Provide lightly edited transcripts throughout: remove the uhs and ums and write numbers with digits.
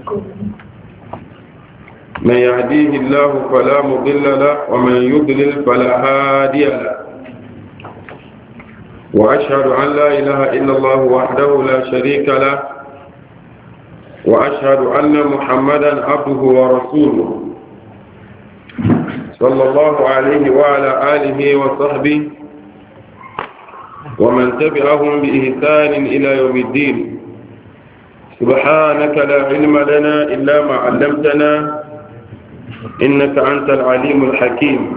من يهديه الله فلا مضل له ومن يضلل فلا هادي له وأشهد أن لا إله إلا الله وحده لا شريك له وأشهد أن محمدا عبده ورسوله صلى الله عليه وعلى آله وصحبه ومن تبعهم بإحسان إلى يوم الدين سبحانك لا علم لنا إلا ما علمتنا إنك أنت العليم الحكيم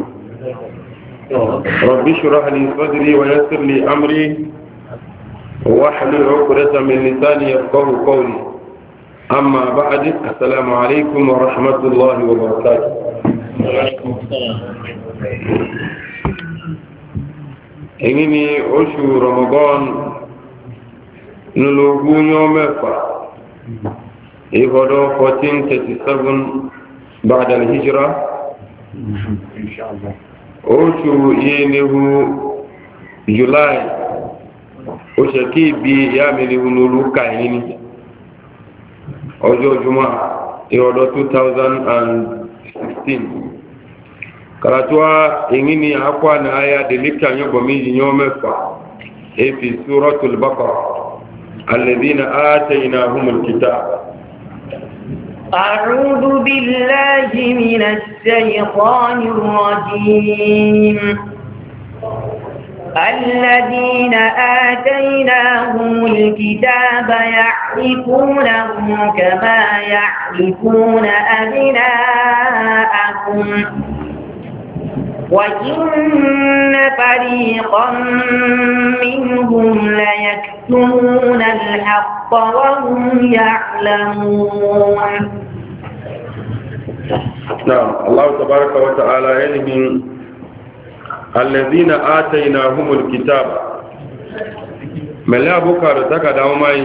رب اشرح لي صدري ويسر لي أمري واحلل عقدة من لساني يفقهوا قولي أما بعد السلام عليكم ورحمة الله وبركاته. إنني أشهر رمضان نلوغون يوم إفضل 1437 بعد الهجرة إن شاء الله أشهر ينه جولاي أشكي بي يامله نلوكا إنني ọjọ́ jùmọ́ ìrọ̀dọ̀ 2016 karatuwa èyí ni àkwà ní àyà dìlíkà yọ́gbọ̀ méjì yọ́ mẹ́fà èfì suratul baqara alladhina ataynahumul kitab. أعوذ بالله من الشيطان الرجيم الذين آتيناهم الكتاب يعرفونه كما يعرفون أبناءهم وإن فريقا منهم ليكتمون الحق وهم يعلمون. نعم الله تبارك وتعالى يلهم الذين آتيناهم الكتاب ملا بكر تكداو ماي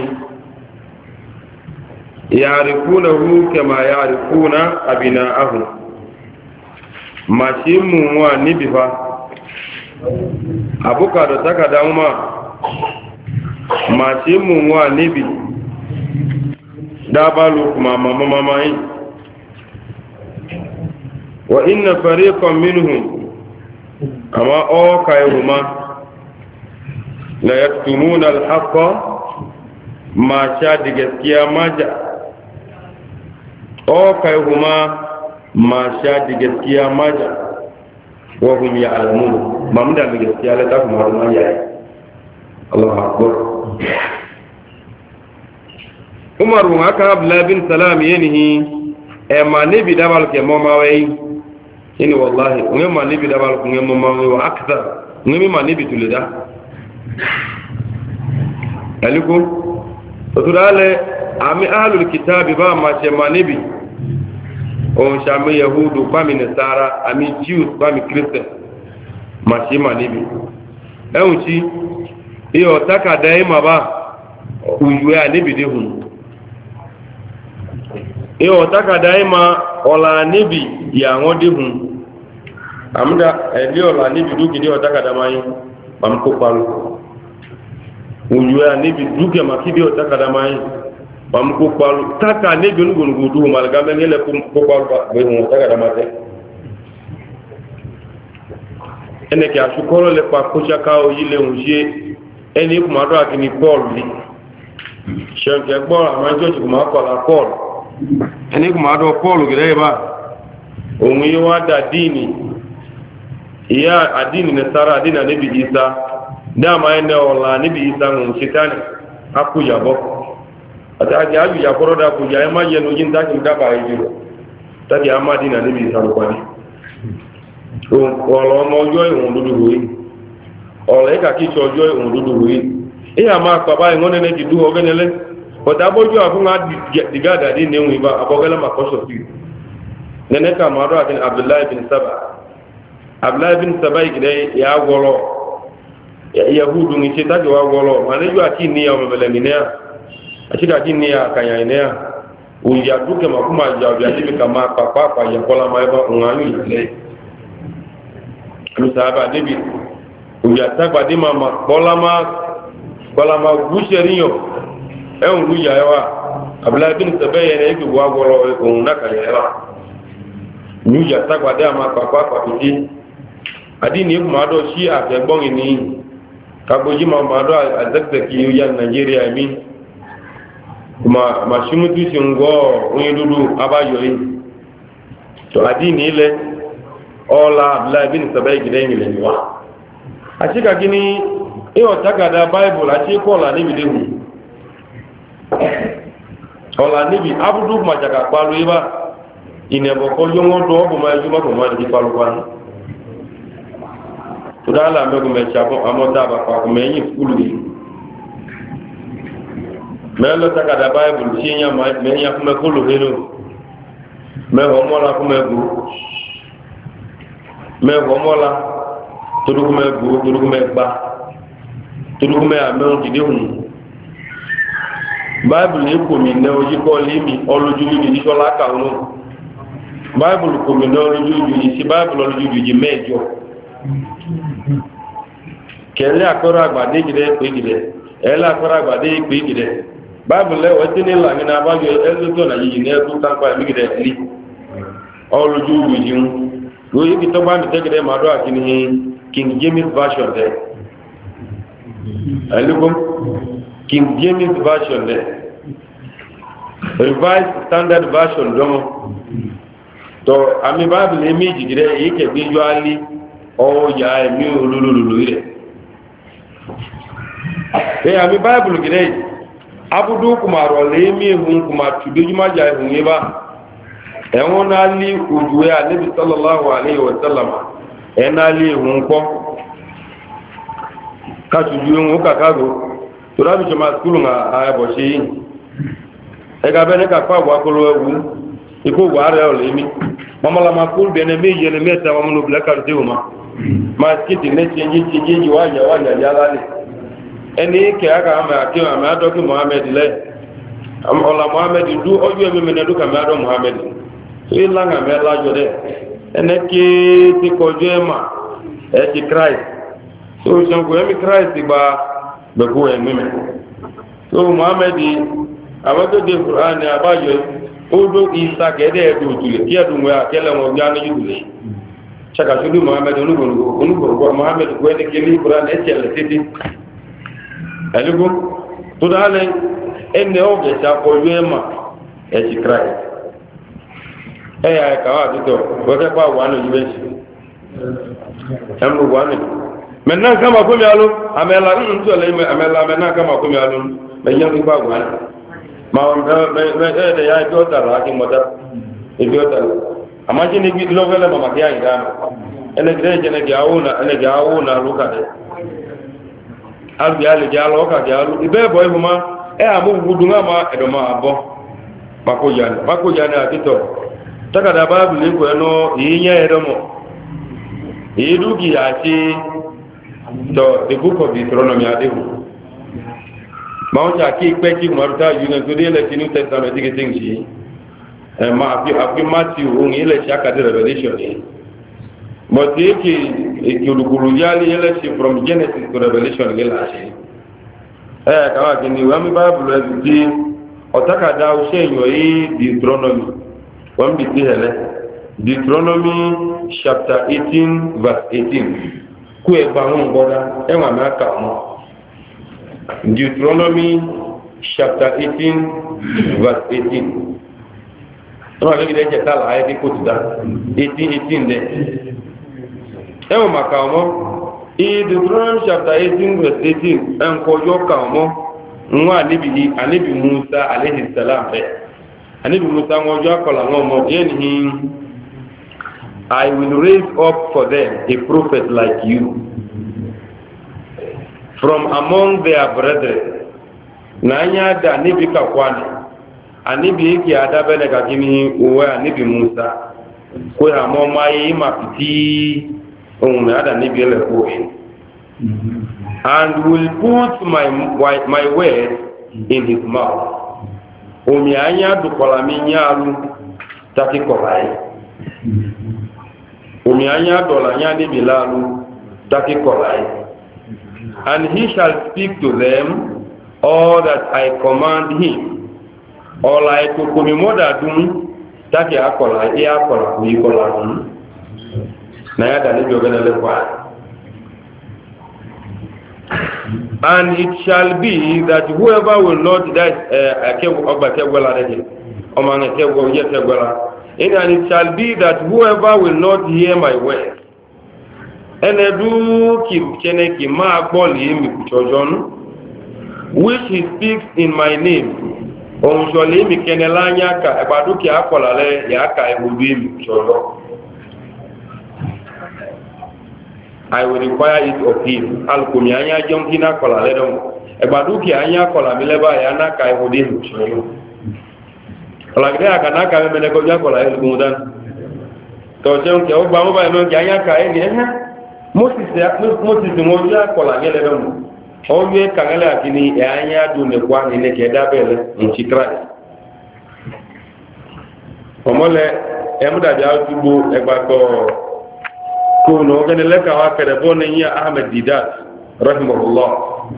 يعرفونه كما يعرفون أبناءهم ما شيمو ونبفا أبكر تكداو ما شيمو ونبي دابالو ماما وإن فريقا منهم أما أوكايهما لا يكتمون الحق ما شاد جسكيا ماجا أوكايهما ما شاد جسكيا ماجا وهم يعلمون ما مدى بجسكيا لتفهم هرمان يعي الله أكبر. عمر وعكاب لا بن سلام ينهي أما نبي دبالك موماوي ini wallahi ngema nibi dabal ko ngema mawi wa akthar ngemi ma nibi tulida aliko tudale ami ahlul kitab ba ma che ma nibi o shami yahudu ba mi nasara ami jews ba mi christian ma che ma nibi ewuchi iyo taka daima ba ujuwe nibi de hun iyo taka daima ola nibi ya ngodi hun amda eliola nibi duki dio takada mai bamko palu ujuwa nibi duki makidi o takada mai bamko palu taka nibi ngungu du malgame ngele ko palu ba be mo takada mate ene ki asukoro le pa ko chaka o yile unje eni kuma do akini paul ni shenke gbo amajo ti kuma ko la paul eni kuma do paul gele ba ohun yi wa da dini iya adini nasara adini nabi isa dama ene ola nabi isa ngun shitani aku yabo ataji aju ya koroda ku ya ma yenu jin ta kin daba yi tadi amadi na nabi isa ko ni o olo mo yo ihun dudu wi ole ka ki so yo ihun dudu wi iya ma pa ba ngone ne didu ogenele o ta boju afunga digada di ne wi ba abogela ma ko so fi nene ka maro akin abdullah bin saba gide ya golo yahudu ni ce take wa golo mane yu ati ni ya mabele minea achika kini ya kanya inea uya duke makuma ya biaji kama papa ya kola maiba unganyu ile musaba debi uya tagba de mama kola ma busherinyo e unu ya wa abla bin sabai ne yake wa goro ko naka yara nyuja tagwa de ama papa piti adini kuma do shi a fe gbon ni kagoji ma do azakzaki ya Nigeria mi kuma mashimutu singo onye dudu abayo yi to adini ile ola abla bin sabai gidan ile ni wa achika gini iyo takada bible achi ko la ni bidehu ola nibi abudu majaka palu iba inebo ko yongo do bu ma yuma ko ma di palu kwan to dala me ko me chabo amoda ba ko me yi skulu ni me lo takada bible chinya ma me ya kuma kulu helo me ho mola ko me gu me ho mola tudu me gu tudu me gba tudu me ame dide hu bible ko mi ne oji ko limi oloju ni so la ka unu bible ko mi ne oloju ni si bible oloju ji mejo kele akora agbade gide pe gide ela akora agbade pe gide bible le wati ni la ngina ba yo elu to na yi ne tu tan pa mi gide li oloju ji un go yi to ba mi te gide ma do akini King James version there Alikum King James version there Revised Standard version domo to ami bible image gire yake visually o ya emi olululu ire ami bible gire abudu kuma ro le mi hun kuma tudujuma ja hun eba ewon ali ujuwe anabi sallallahu alaihi wasallam enali hun ko katuju ń kàkàgò tó rábì ṣe máa skúlù ààbọ̀ ṣe yìí ẹgbà bẹ́ẹ̀ ní kàpá àwọ̀ akọlọ ẹwù ikú wà rẹ̀ ọ̀lẹ́ mi mọ́mọ́lá máa kúrò bẹ̀ẹ́ méjì ẹni mẹ́ta wọn mú blẹ́kàrù tí ó máa skìtì lẹ́tí ẹjí wáyà yálà lè ẹni kẹ́ aka àmì adọ́kì mohamed lẹ́ ọ̀là mohamed dú ọjọ́ ẹ̀mí mẹ́nẹ́ dúkà mẹ́ adọ́ mohamed tó yí láǹgà mẹ́ lájọ dẹ́ ẹni kéé ti kọjú ẹ̀ mà ẹ̀ ti christ so shanku yami Christ ba beko emime so Muhammad abato de Qur'an abajo odo Isa kede edu tule ki edu mo akele mo gana yudule chaka shudu Muhammad onugo Muhammad ko ne kili Qur'an echele titi alugo to dale enne oge cha ko yema e ti Christ ay ka wa dito ko ke pa wanu yibesi amu wanu maintenant kama ko mi alo amela nto le amela mena kama ko mi alo me yan ba gwa ma on me ya jota la ki moda e jota ama jini bi lo vele mama ya ida ene gre jene ga awuna luka de al bi ale ja lo ka ja lu ibe boy huma e amu gudunga ma edo ma abo mako jani atito taka da babu le ko no yinya edo mo iduki ati so the book of Deuteronomy adehu maunta ki pe ki maruta yuna to de le New Testament ke things yi ma afi Matthew on ile shaka de Revelation ni but yake ikulukulu yali ile from Genesis to Revelation ile ashi kawa kini wa mi Bible di otaka da o seyo yi Deuteronomy wa mi ti hele Deuteronomy chapter 18 verse 18 ku egba won boda enwa ma ka mo Deuteronomy chapter 18 verse 18 no le gide jeta la ayati ko tuda 18 de enwa ma ka mo Deuteronomy chapter 18 verse 18 en ko yo ka mo nwa anibi Musa alayhi salam anibi Musa ngo jo ko la ngo mo yeni I will raise up for them a prophet like you from among their brethren. Nanya da nibi kakwane, anibi iki adabene kakini uwe anibi Musa. Kwe hamo mai mapiti unme ada nibi ele kuwe. And will put my word in his mouth. Umi anya dukolami nyaru taki kolai. Umianya dola nyani bilalu taki kolai, and he shall speak to them all that I command him. ọla ekoko mi mọda dum taki akọla ihe akọla bụ ikọla na ya da níbi ọgẹ́nà lẹ́kọ̀ọ́. And it shall be that whoever will not that ọgbà kẹgbẹ́la dẹ́kẹ̀ ọmọ àwọn kẹgbẹ́ yẹ kẹgbẹ́la and it shall be that whoever will not hear my word ẹnẹdú kìí máa gbọ́ lè mi kùtsọ́jọ́nù which he speaks in my name òun sọ̀lẹ̀ mi kẹ́nẹ̀ láyá ka ẹgbàdúkì akọ̀là lẹ́ yà ká ẹgbòdú mi kùtsọ́jọ́. I will require it of him. Alukumi anya jonki na kola ledom. Egbaduki anya kola mileba ya na ka ehudi nchoyo. Olagide aka na ka mene ko ja kola elu mudan. To jonki o ba mo ba no anya ka eni Moses mo ja kola ngele dom. O ye kangale akini e anya du ne kwa ni ne ke da bele nchikra. Omole emuda ja tubu egbako kono gane leka wa kada bone ya Ahmed Didat rahimahullah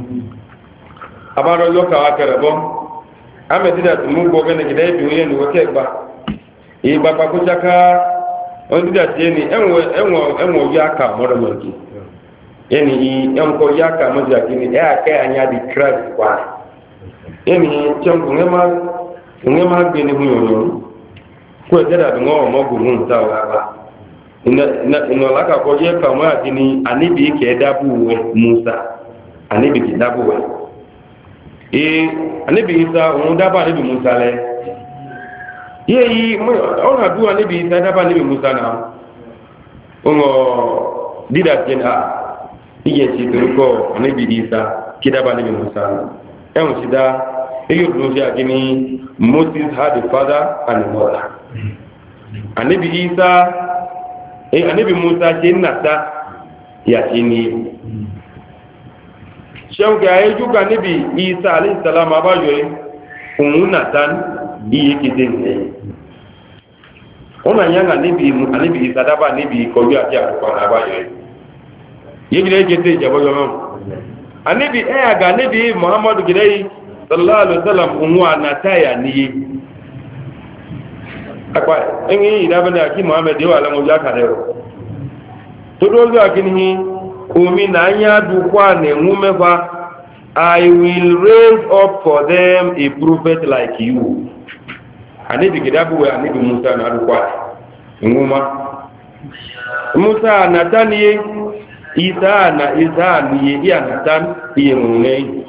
abaro loka wa kada bon Ahmed Didat mu go gane gidai biye ni wake ba e baba ko chaka on Didat ni enwo ya ka mo da mulki yani en ko ya ka mo ja kini ya kai anya di crash kwa yani changu ngema gene huyo ko jada ngo mo gu mun ta wa ina laka ko je kama atini anibi ke dabu we Musa anibi ke dabu we anibi Isa on daba anibi Musa le yeyi on adu anibi Isa daba anibi Musa na ongo dida jena iye ti ko anibi Isa ke daba anibi Musa en sida eyo do ja kini Moses had a father and a mother anibi Isa anibi Musa ṣe nata yàtí ni ṣeun kí ayé jùgbà níbi Isa aléìsàlámà abájọ́ òun nata iye kéde nìyẹn wọ́n na yánà níbi Isa dábà níbi kọjú àti àrùkọ abájọ́ yìí gílẹ̀ kéde ìjẹ̀bọ́jọ́ mọ́ anibi ẹ̀yàgà níbi Muhammadu gílẹ̀ sallallahu alaihi wasallam òun ànàtáyà níye akpa enyi idabene aki Muhammad wa la moja kadero todozo akini umi na anya du kwa ne ngumefa I will raise up for them a prophet like you anibi kidabu wa anibi Musa na du kwa nguma Musa natani Isa ni ya natan iye ngune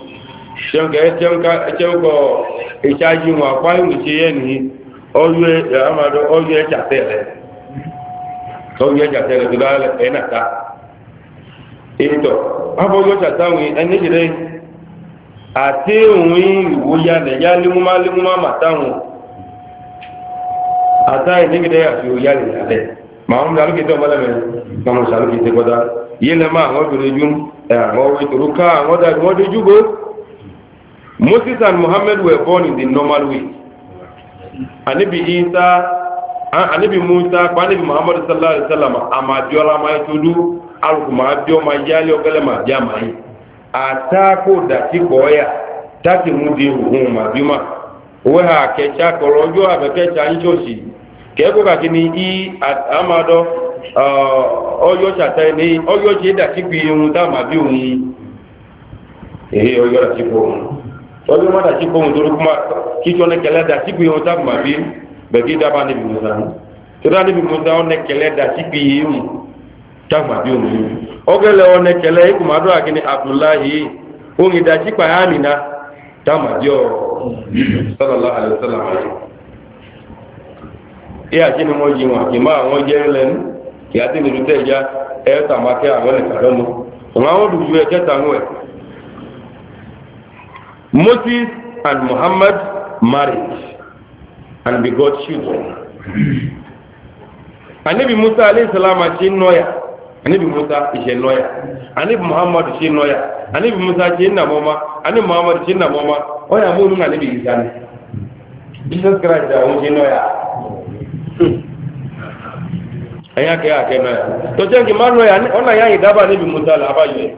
chonga echaji wa kwa ngi yeni oye amado oye chatele tó dálẹ̀ ẹ̀nàta ètò afọ́jọ́ ṣàtàwìn ẹni jẹ́rẹ́ àti òun ìwòyà nẹ̀yà límúmá màtáhùn àtàì nígbẹ̀dẹ̀ àti òyà lè yàlẹ̀ ma ń dárúkẹ́tẹ̀ ọmọlẹ́mẹ́ ma ṣàlùkẹ́tẹ̀ kọ́dá yìí lẹ́mà àwọn obìnrin jú àwọn orí tòrúká àwọn dájú wọ́n dé júgbó. Moses and Muhammad were born in the normal way. Anibi Musa, Anibi Muhammad sallallahu alaihi wasallam, amabiola ma itudu, alukuma abio ma yali ogele ma jama yi. Atako dati boya, dati mudi ma bima. Weha kecha korojo abekecha nchoshi. Kego kakini i amado oyo chata ni oyo je dati bi un da ma bi un. Oyo dati ko. Oyo ma dati ko nduru kuma kicho ne kele dati bi un da ma bi. Bagi daba ni Musa. Tura ni Musa on kele da sipi yu. Tagma bi omi. Ogele on kele iku madu akini Abdullahi. Ongi da sipa Amina. Tama dio sallallahu alaihi wasallam. Ya kini moji wa kima won je len ki ati ni ruteja e tamake awon le kadomo. Won du ju e keta nwe. Moses and Muhammad married and begot children. Anibi Musa alayhi salam achi noya. Anibi Musa ishe noya. Anibi Muhammad ishi noya. Anibi Musa ishi na mama. Anibi Muhammad ishi na mama. Oya munu na Anibi Isa. Jesus Christ ya ishi noya. Aya ke noya. To chengi ma noya ona ya idaba Anibi Musa la abaye.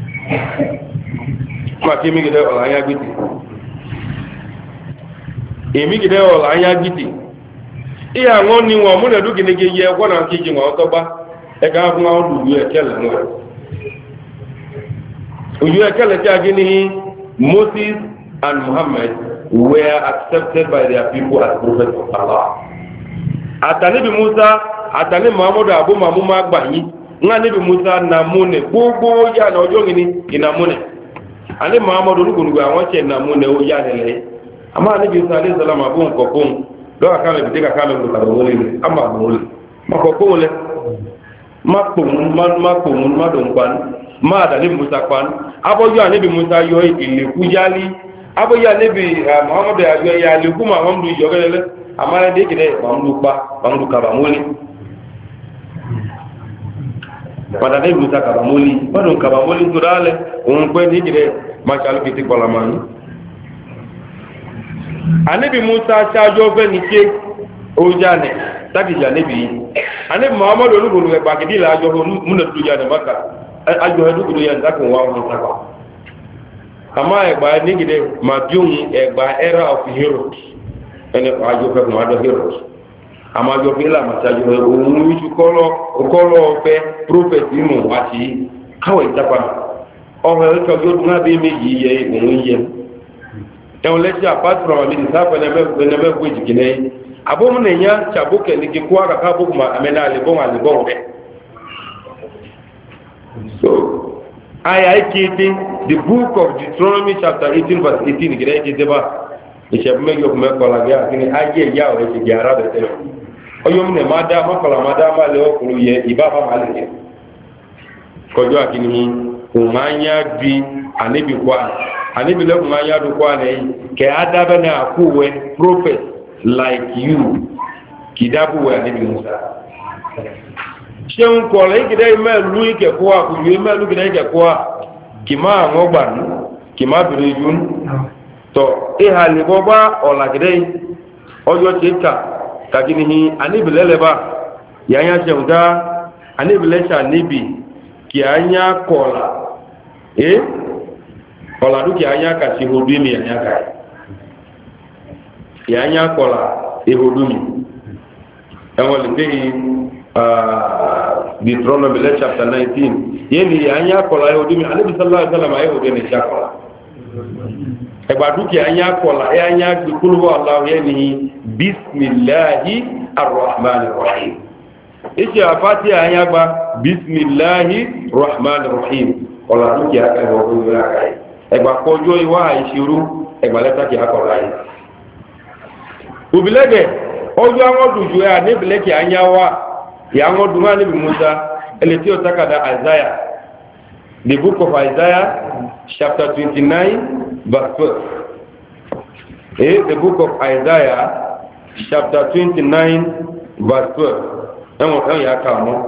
Ma kimi gide ola ya gbiti. èmi gidẹ ọ̀la anya gidi ihe àwọn ni wọn múnẹ̀ dúkì ní gẹ́gẹ́ ẹgbọ́n náà kejì wọn ọtọ́gbá ẹka fún àwọn olùyọ ẹ̀kẹ́lẹ̀ wọn olùyọ ẹ̀kẹ́lẹ̀ tí a gí ní Moses and Muhammad were accepted by their people as prophets of Allah àtàníbi Musa àtàní Muhammadu abu mamu ma gbà yí ńlá níbi Musa na múnẹ̀ gbogbo yà ní ọjọ́ gini ìnà múnẹ̀ àní Muhammadu olúgbòlùgbò àwọn ṣe ìnà múnẹ̀ ó yà nílẹ̀ àmá níbi Isa alẹ́ ìsọ́lá ma bó nǹkan fóun lọ́wọ́ kálẹ̀ bìtẹ́ kàkálẹ̀ olùkàrọ̀ wọlé rẹ̀ a máa bọ̀ wọlé ma kọ̀ fóun lẹ má pòun má dùn pan má àdàlẹ́ Musa pan abọ́jọ́ àníbi Musa yọ ìlẹ̀kú yálí abọ́jọ́ àníbi Muhammadu ayọ ya lẹ́kú Muhammadu yọ gẹ́gẹ́ àmàlẹ́ dẹ́gẹ́dẹ́ Muhammadu kàbàmọ́lé padà Musa kàbàmọ́lé mọ́dún kàbàmọ́lé tó dálẹ̀ òun pẹ́ dẹ́gẹ́dẹ́ máa ṣàlùkì ti kọ̀lá máa ní anibi Musa ṣáájú ọgbẹ́ ní ṣe ojáne tágìjà níbi yìí anibi Muhammadu olúgbòrò ẹgbà gidìlà ajọ́ múnà tó jáde maka ajọ́ ẹdúgbòrò yẹn dákùn wá wọn sábà àmá ẹgbà nígidẹ ma bí ohun ẹgbà era of Herod ẹni ajọ́ fẹ́ fún adọ́ Herod àmá ajọ́ fẹ́ ilà màṣájọ́ ohun wíṣù kọ́lọ́ ọ̀fẹ́ prophet inú àti káwọ̀ ìjápa ọ̀rọ̀ ẹ̀kọ́ yóò dún lábẹ́ méjì yẹ òun yẹ ẹ̀wọ̀n lẹ́sí àpáàtùrọ̀ àwọn àmì ìsáfẹ́ ẹnẹ́mẹ́gbó ìjìkìlẹ̀ yìí abóhùn èèyàn ṣàbókẹ̀ ní kíkó àkàkà bókùn àmẹ́nà àlèbọ́n rẹ̀ so ayà ìkéde the book of Deuteronomy chapter 18 verse 18 ìgbẹ̀rẹ̀ ìkéde bá ìṣẹ̀bùmẹ́gbẹ̀kùn mẹ́kọ̀ọ́lá gẹ́ àti ní ayé ìyá ọ̀rẹ́ ti gẹ̀ ara rẹ̀ tẹ́lẹ̀ ọyọ́ mú nẹ̀ máa dá mọ́kànlá máa dá máa lẹ́ ọkùnrin yẹ ìbá bá máa lè jẹ́ kọjọ́ àkíní òun máa ń yá bí àníbìkwá anibi lẹ́kùn máa yádùn kọ́ àlẹ́ yìí kẹ́ adábẹ́ ní àkúwẹ́ prophet like you kì dábùwẹ́ anibi Musa ṣe ń kọ̀ lẹ́yìn kìdẹ́ mẹ́lú ìkẹ̀kọ́ àkùnjú mẹ́lú kìdẹ́ ìkẹ̀kọ́ kì máa àwọn ọgbà ní kì máa bèèrè yún tọ́ ìhà lèbọ́ bá ọ̀là kìdẹ́ ọjọ́ ṣe kà kàkiri anibi lẹ́lẹ́bà yàáyá ṣẹ̀wọ̀n dá anibi lẹ́ṣà níbi kì á yá kọ̀ọ̀là ọ̀là dúkìá yá kà sí ìhòdúmi àyáka yà á yá kọ̀là ìhòdúmi ẹwọ́n lè tẹ́yìn Deuteronomy chapter 19 yẹ́ ni yà á yá kọ̀là ìhòdúmi alẹ́bìsọ́lá ìsọ́lá ìhòdú ní ṣàkọ̀lá ẹgbà dúkìá yá kọ̀là ẹ̀ yá gbẹ̀kúrúwọ́ aláwọ̀ yẹ́ ni bismillahi arrahmanir rahim iṣẹ́ àfáàtì àyá gba bismillahi rahmanir rahim ọ̀là dúkìá kẹwọ́ ẹgbà kọjọ́ ìwá ìṣirú ẹgbà lẹ́tàkì akọ̀rọ̀ ayé òbílẹ́gẹ̀ ọjọ́ àwọn dùjú ẹ̀ níbìlẹ́kì anyáwá ìyàwó dùnmá níbi Musa ẹlẹ́ tí ó takàdá Isaiah the book of Isaiah chapter 29 verse 12 the book of Isaiah chapter 29 verse 12 ẹwọ̀n yà ká mọ́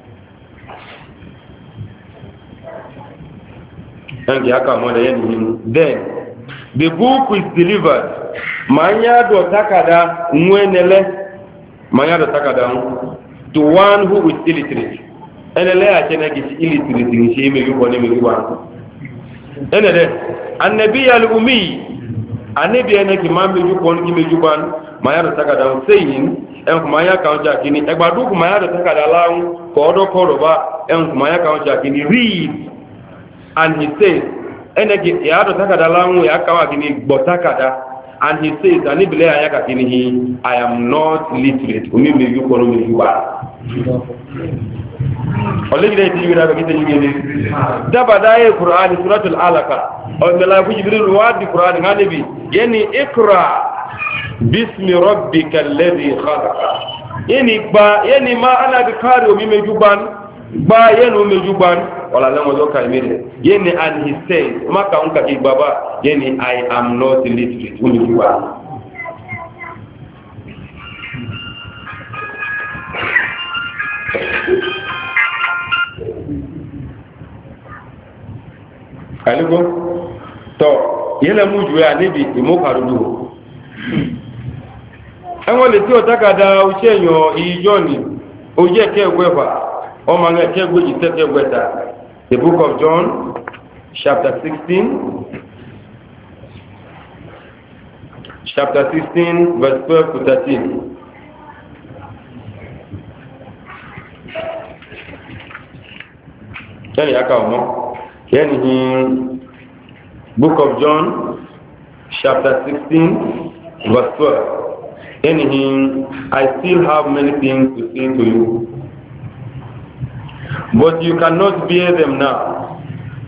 and then the book is delivered manyado takada nwenele manyado takada to one who is illiterate enele achene gisi illiterate ni sheme yuko ne mewa enele annabi al-ummi annabi ene ki mambe yuko ni mejuban manyado takada saying en kuma ya kaunja kini egbadu kuma ya takada lawo ko do koroba en kuma ya kaunja kini read. And he says, enegi yado takada langu ya kawa kini botakada, and he says, anibile ayaka kini he, I am not literate. Umimi yuko no yuba. Olegide ti yura bakite yigene. Dabadaye Qur'an suratul Alaq. O melaku Jibril wadi Qur'an nganibi, yani ikra bismi rabbikal ladhi khalaqa. Yani ma ana bikari umimi yuban. Ba yenu mejuban wala lemo zoka imire yeni and he says maka unka ki baba yeni I am not literate mejuban aliko to yele muju ya nibi imokarudu enwo le ti o takada o seyan ijoni o je ke gwefa the book of John chapter 16 chapter 16, verse 12 to 13. Book of John, chapter 16, verse 12. I still have many things to say to you, but you cannot bear them now.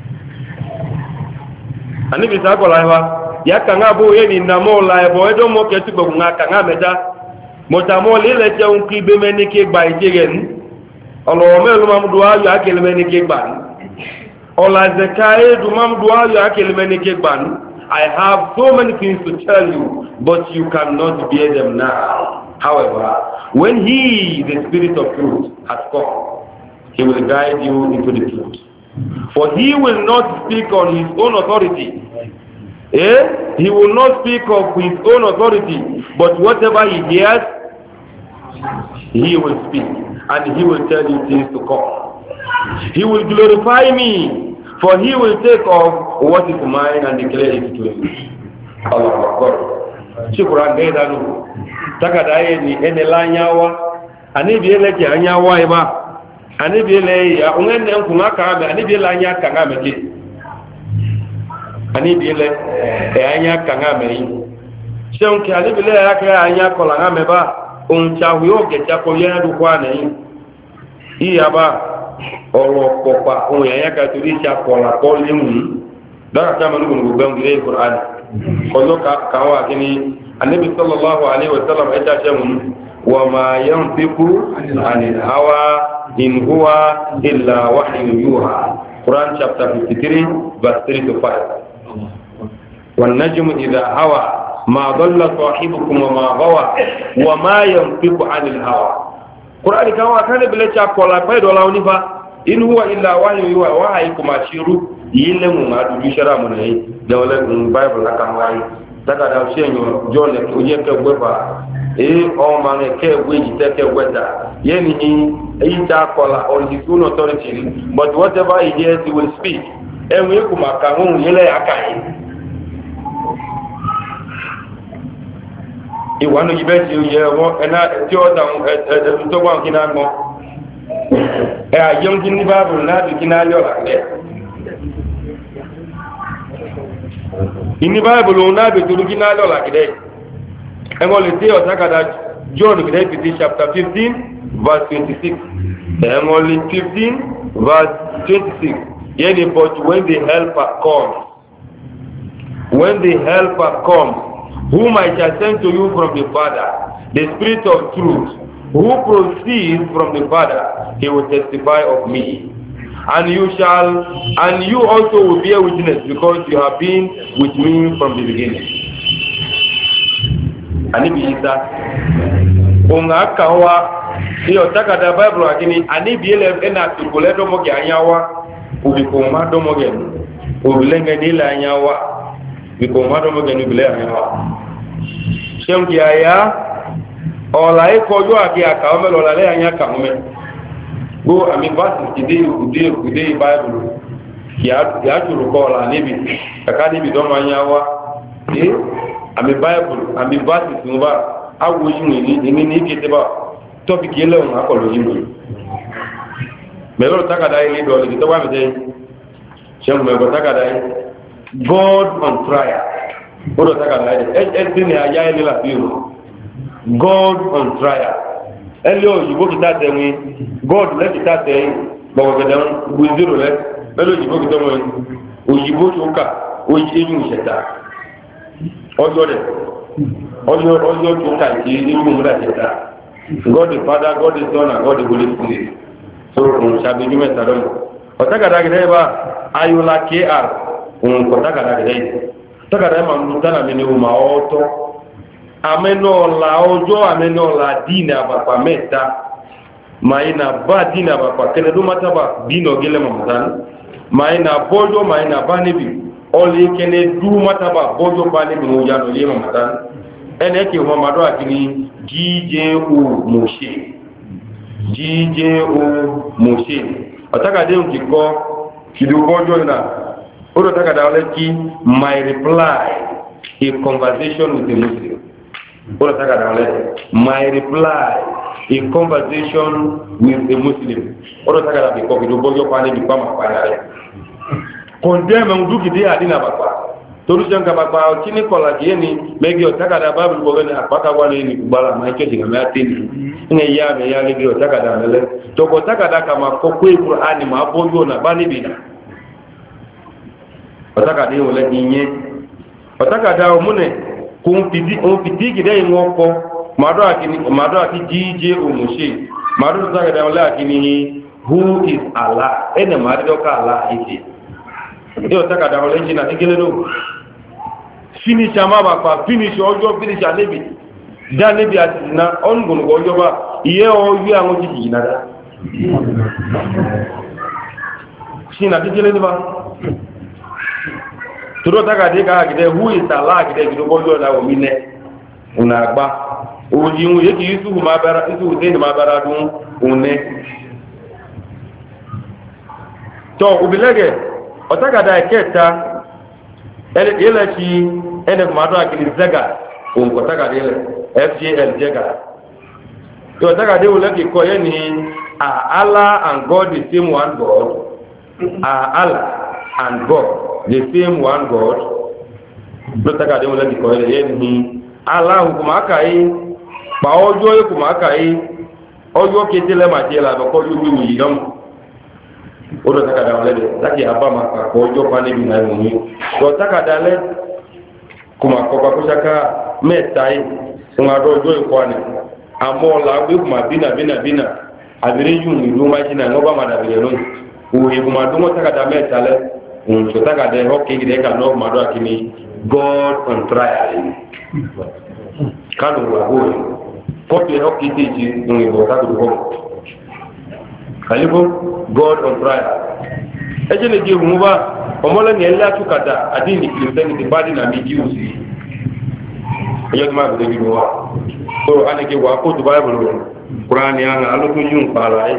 And if it's a life, ya kanga bo yeni na mo life, or edo mo ketu bo nga kanga meta, motamo lile che unki be menike gba ijegen, olo me lu mam duwa yu akele menike gba. Ola zekae du mam duwa yu akele menike gba. I have so many things to tell you, but you cannot bear them now. However, when he, the Spirit of truth, has come, he will guide you into the truth. For he will not speak on his own authority. He will not speak of his own authority, but whatever he hears, he will speak, and he will tell you things to come. He will glorify me, for he will take off what is mine and declare it to you. Allah Akbar. Shukran gaidanu. Takadaye ni enela nyawa. Anibi eleke anyawa iba. Anibi ele ya ungene nkunga kame. Anibi ele anya kangame ki. Anibi ele anya kangame yi. Shonke anibi ele ya anya kola ngame ba. Uncha huyo gecha ko yena du kwane yi. Iya ba. Ọ̀rọ̀ pọ̀pá ohun ẹ̀yà kàtòrí ìṣà pọ̀lá pọ̀ léhùn dára kí a mọ̀ nígbùn gbogbo ẹgbẹ̀rẹ̀ ìkùrán ọjọ́ kàwà kí ni annabi sallallahu alaihi wasallam ẹ̀ta ṣẹ́hùn wà máa yẹn fi kú àníhàwá ìnúwà ìlà wáhìn yóò Quran chapter 53 verse 3 to 5 wà nájúmù ìdá hawa ma dọ́lá sọ̀hìbùkún wa ma gawa wà máa yẹn fi kú àníhàwá Quran kàwà kan níbi pọ̀lá pẹ́ẹ̀dọ́lá onífà in huwa illa wahyu yuha wahayi kuma shiru yile mu ma du shara mu ne da wala bible la kan wayi daga da shenyo jole ko ye ke gbefa o ma ne ke gweji te ke gweta yeni ni ita kola on his own authority, but whatever he hears he will speak enwe kuma ka hu yele akai iwanu yibeti ye wo ena ti o da to gwa kina mo ayọ́n kí ní báàbùrù náà bí kí náà lọ́ làkẹ́ ìní báàbùrù náà bí torú kí náà lọ́ làkẹ́ ẹgbọ́n lè tí ọ̀sákàdá John kìdẹ́ fìdí chapter 15 verse 26 ẹgbọ́n lè 15 verse 26 yẹ́nì but when the helper comes whom I shall send to you from the Father, the Spirit of truth, who proceeds from the Father, he will testify of me. And you also will bear witness, because you have been with me from the beginning. Anibi Isa, unga kawa, iyo takada Bible akini, anibi ele ena tukule domoge anyawa, ubikoma domoge, ubilenge nila anyawa, ubikoma domoge nubile anyawa. Shemki aya, ọ̀la ikọjọ́ àti àkàwọ́ mẹ́lọ lálẹ́ àyà kàwọ́ mẹ́ gbó àmì báṣì ìdé ìbáìbùlù kì á jùlọ kọ́ ọ̀la níbi kàkà níbi tó máa yá wá àmì báìbùlù àmì báṣì tí wọ́n bá áwọ̀ yìí ní ìkété bá tọ́pìkì ẹlẹ́wọ̀n akọ̀lọ̀ yìí lórí mẹ́lọ tákàdá ilé dọ̀ọ̀lẹ̀ tó wà mẹ́tẹ́ ṣẹ́gun mẹ́gbọ̀ tákàdá God on trial ó dọ̀ tákàdá ẹ̀ God on trial. Ẹlẹ́ òyìnbó kìtà tẹ̀wé God lẹ́kìtà tẹ̀yìn gbọ̀gbọ̀gẹ̀dẹ̀ gbùzírò lẹ́ mẹ́lẹ́ òyìnbó kìtà wọ́n òyìnbó tó kà oyíyú ìṣẹ̀ta ọjọ́ rẹ̀ ọjọ́ tó kà ìṣẹ́ ìlú múlá ìṣẹ̀ta God the Father, God the Son, and God the Holy Spirit. So òun ṣàbíjú mẹ́ta lọ́nà ọ̀tàkàdá gẹ̀dẹ̀ bá ayọ́lá kr òun kọ̀tàkàdá gẹ̀dẹ̀ tàkàdá máa mú tánà mi ní ọmọ ọ̀tọ́ amenola ojo amenola dini abapa meta maina ba dini abapa kene do mataba dino gele mamdan maina bojo maina banibi oli kene du mataba bojo banibi mo yano yema mamdan ene ke Muhammadu akini GJO Moshe ataka de nkiko kidu bojo na odo taka da oleki my reply a conversation with the Muslim. Ora takada ole my reply in conversation with a Muslim. Ora takada bi ko bi do bojo pani bi pama pana. Condemn nduki de adina bakwa. Toru janga bakwa chini kola kieni megi o takada babu bogene apaka wale ni kubala ma ke dinga ma tini. Nge ya me ya legi o takada mele. To ko takada kama ko ko Qur'ani ma bojo na bani bina. O takada ni ole inye. O takada o mune kun piti gide ngoko mado aki jije umushi mado takada ole akini who is Allah ene mado ka Allah ike. Yo takada ole jina tikele no finish amaba pa finish ojo finish alebi da lebi atina ongun ojo ba iye oju awon jiji na da sina tikele ni ba turo takade ka gide who is Allah gide gido ojo na o mine una gba oji un ye ki isu ma bara isu de ma bara dun une to ubilege otakada eketa ele chi ene mado akili zaga on ko takada ele FJL jaga to takada ule ki ko yeni Allah and God the same one God Allah and God the same one God to takada ule ki ko yeni Allah hukuma kai pa ojo hukuma kai ojo ketele ma jela ko yuwi yi dom odo takada wale taki abama ka ojo pane bi na yumi to takada le kuma ko ba kushaka metai ngado ojo ikwane amola bi kuma bina abire yumi ruma jina ngoba madabire no uyi kuma dumo takada metale to takada hoki gide ka no mado akini God on trial kanu wa go ko be hoki tiji ngi bo takadu ko kalibu God on trial ejene je humuba omola ni ela tukada adini kristeni de badi na mijusi eyo ma go de wa so aneke wa ko to bible Quran ya na alu yun pala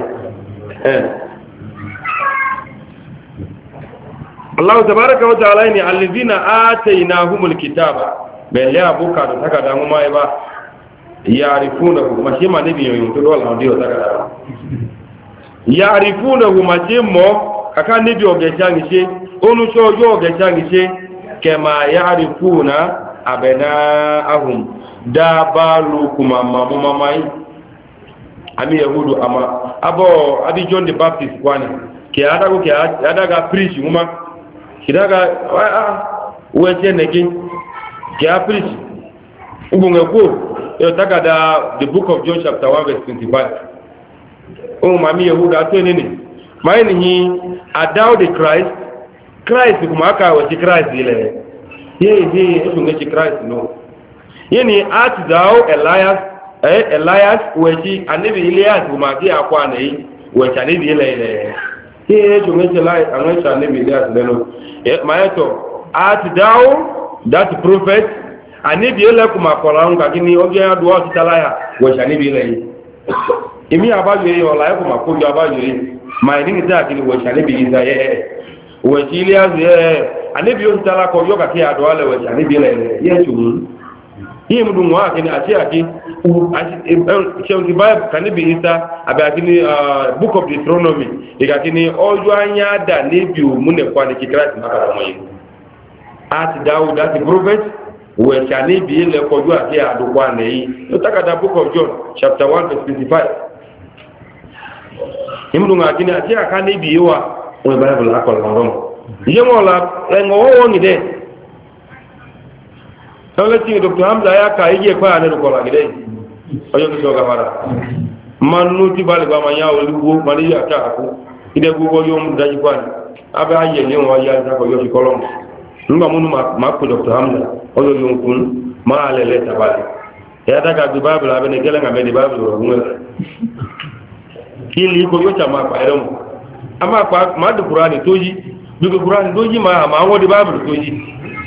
Allah tabaaraka wa ta'ala ni alladhina atainahumul kitaba bele abuka do takada nguma eba yarifuna mashima nabi yoyin to wala ndio takada ya'rifunahu majimmo kaka nibi ogejani se onu so yo ogejani se kema ya'rifuna abna'ahum dabalu kuma mamai ami yahudu ama abi John the Baptist kwani ke adaga preach nguma kidaga weche neki ke preach ubunga ko yo takada the book of John chapter 1 verse 25 o mami yehuda to nini maini hi adao the Christ kuma aka wa Christ ile ye esunge Christ no yeni at thou Elias wechi anibi Elias kuma ki akwa nei wechi anibi ile ye esunge Elias anwecha anibi Elias leno mayeto at thou that prophet anibi ile kuma kola nga kini oje adu o titalaya wechi anibi ile imi abayo yo la ko makojo abayo ma ni nta kini wo chale bi iza wo chili azu anibi yo tala ko yo ka ke ado ale wo chale bi le ye tu yi mu dun wa kini ati aki cheun di bible kanibi isa abi akini book of Deuteronomy ika kini ojo anya da nebi mu ne kwa ni Christ makara mo yi at Daud that prophet wo chale bi le ko jo ati ado kwa nei to takada book of John chapter 1 verse 25 imdunga kini ati aka ni biwa o bible akol ngom yemola ngowo ngide tawlati Dr. Hamza ya ka ije kwa ne ko la ngide oyo ki soga mara manu ti bale ba manya olugo mali ya ta ko ide gugo yo mu daji kwani aba aye le wa ya ta ko yo fi kolom numa munu ma ko Dr. Hamza oyo yo kun ma lele tabale ya ta ka bible abe ne kele ngame di bible ro ngwe ili ko yo chama pa erom ama pa ma de Qur'an toji bi Qur'an toji ma wo de bible toji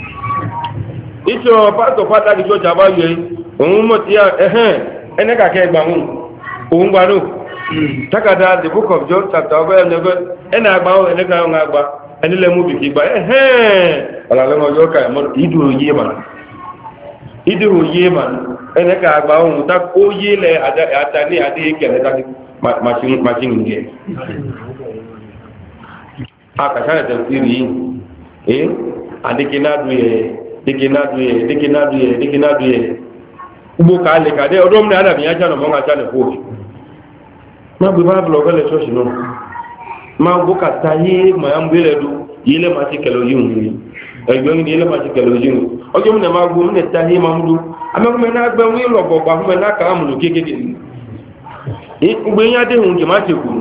icho pa to pata ki jo chaba yo ohun mo ti ene ka ke gba mu ohun gba no takada the book of John chapter 1 ene agba o ene ka nga agba ene le mu bi ki gba ala le mo yo ka mo idu yi ma ide oye man ene ka agba ohun ta oye le atani ade kele ta machine nge aka kana tafsiri dikinadu ugbo ka le ka de odom ne ada biya jano mo nga jano ko ma bu ba blog le so sino ma ugbo ka tayi ma ambele du yile ma ti kelo yun ẹgbẹ́ ní ilé máa ti kẹ̀lẹ̀ ojú ní ọjọ́ mìíràn máa gbọ́ mìíràn tàí máa mú dú amẹ́kùnmẹ́ náà gbẹ́ wí lọ̀gbọ̀gbà fún mẹ́ná kàá mùlù kéèkéé gbé yá déhùn kì máa ti kù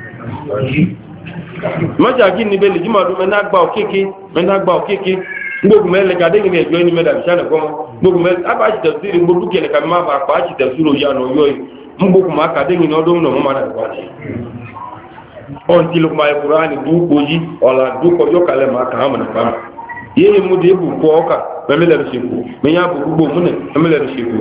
májá kí ní bẹ́lẹ̀ jíma dún mẹ́ná gbà òkéèké gbógun mẹ́lẹ̀ kàdé ní ẹgbẹ́ ní mẹ́dà bìsánà kọ́ gbógun mẹ́lẹ̀ abá ti tẹ̀síri gbógun kẹlẹ̀ kàmí má bà pa á ti tẹ̀síri òyà nà ọyọ́ yìí mú gbógun má kàdé ní ọdún náà mọ́ máa dà wá ní ọ̀n tí lókùnmá ẹkùnrin á ní dúkọ̀ yí ọ̀là dúkọ̀ yọ́kàlẹ̀ má kàá mọ̀ nípa mọ̀ yeye mu de bu ko oka memele rushiku menya bu gbo mune memele rushiku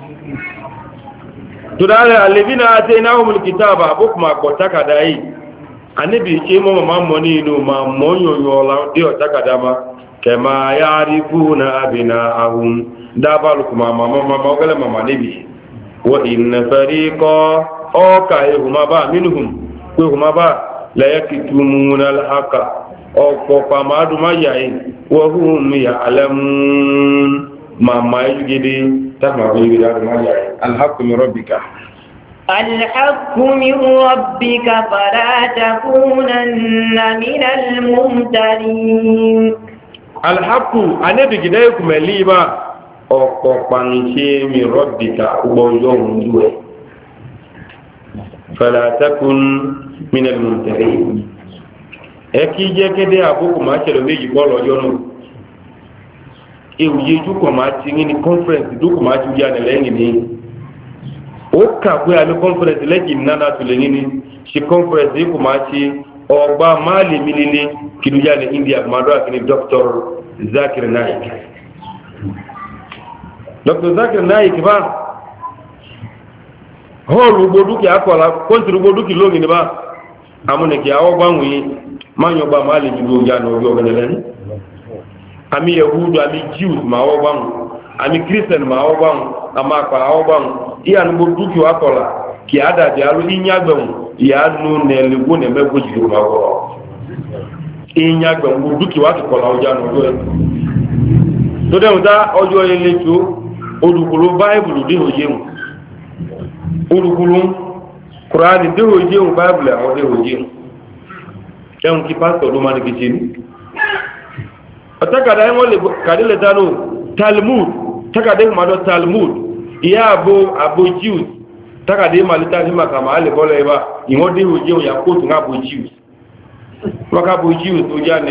to dale alladhina atainahumul kitaba bukma ko takadai anibi che mo ma moni no ma monyo yola de o takadama kama yarifuna abinaahum dabalu kuma mama gele mama nibi wa inna fariqa oka huma ba minhum ko huma ba la yakitumuna alhaqa ọ̀pọ̀ pàmàdù máa yà ẹ̀ wọ́hún mi yà alẹ́mùn màmá ẹjúgede tàbí ìgbèdè àdù máa yà ẹ̀ alhaqqu rabbika الحق من ربك فلا تكونن من الممترين الحق أنا بجدائكم الليبا أقوى من ربك ويوم فلا تكن من الممترين ẹkí jẹ́ kéde àbúkù máa ṣẹlẹ̀ méjì bọ́ọ̀lù ọjọ́ náà èwùyé jùkọ̀ máa ti ní conference dúkù máa jù yánà lẹ́yìn ní ó kàwé àmì conference lẹ́yìn nánà tó lè níní ṣe conference yìí kò máa ṣe ọgbà máa lè mí nílé kìlú yánà india madu akini dr zakir naik dr zakir naik bá hall ugbodúkì akọ̀lá kọ́ntì ugbodúkì lónìí bá amúnẹ̀kì àwọ́gbáwò yìí máa yọ gbá máa lè jùlọ ìyá náà orí ọ̀gẹ̀lẹ̀ ní àmì yahudu àmì jews máa wọ́gbáwò àmì christian máa wọ́gbáwò àmà àpà àwọ́gbáwò ìyá ní gbogbo dúkìá akọ̀lá kì á dàbí alú ìyàgbẹ̀wò ìyá nù nẹ̀lẹ́gbó nẹ̀mẹ́gbó jùlọ máa wọ́ ìyàgbẹ̀wò gbogbo dúkìá akọ̀lá ọjà náà ọjọ́ ẹ̀ tó dẹ̀hùn tá ọjọ́ ilé tó olùkúlù báìbùlù dé òjéhùn olùkúlù kùránì dé òjéhùn báìbùlù àwọn dé òjéhùn ẹ̀hùn kí pásítọ̀ ló máa ní kìí ṣe ní ọ̀tàkàdá ẹ̀wọ́n lè kàdé lè dánú talmud tàkàdé ìmọ̀dọ̀ talmud ìyá àbò jews tàkàdé ìmọ̀lítà ní màkàmà alẹ́ bọ́lẹ̀ ẹ̀bá ìwọ́n dé òjé òyà kóòtù ní àbò jews wọ́n àbò jews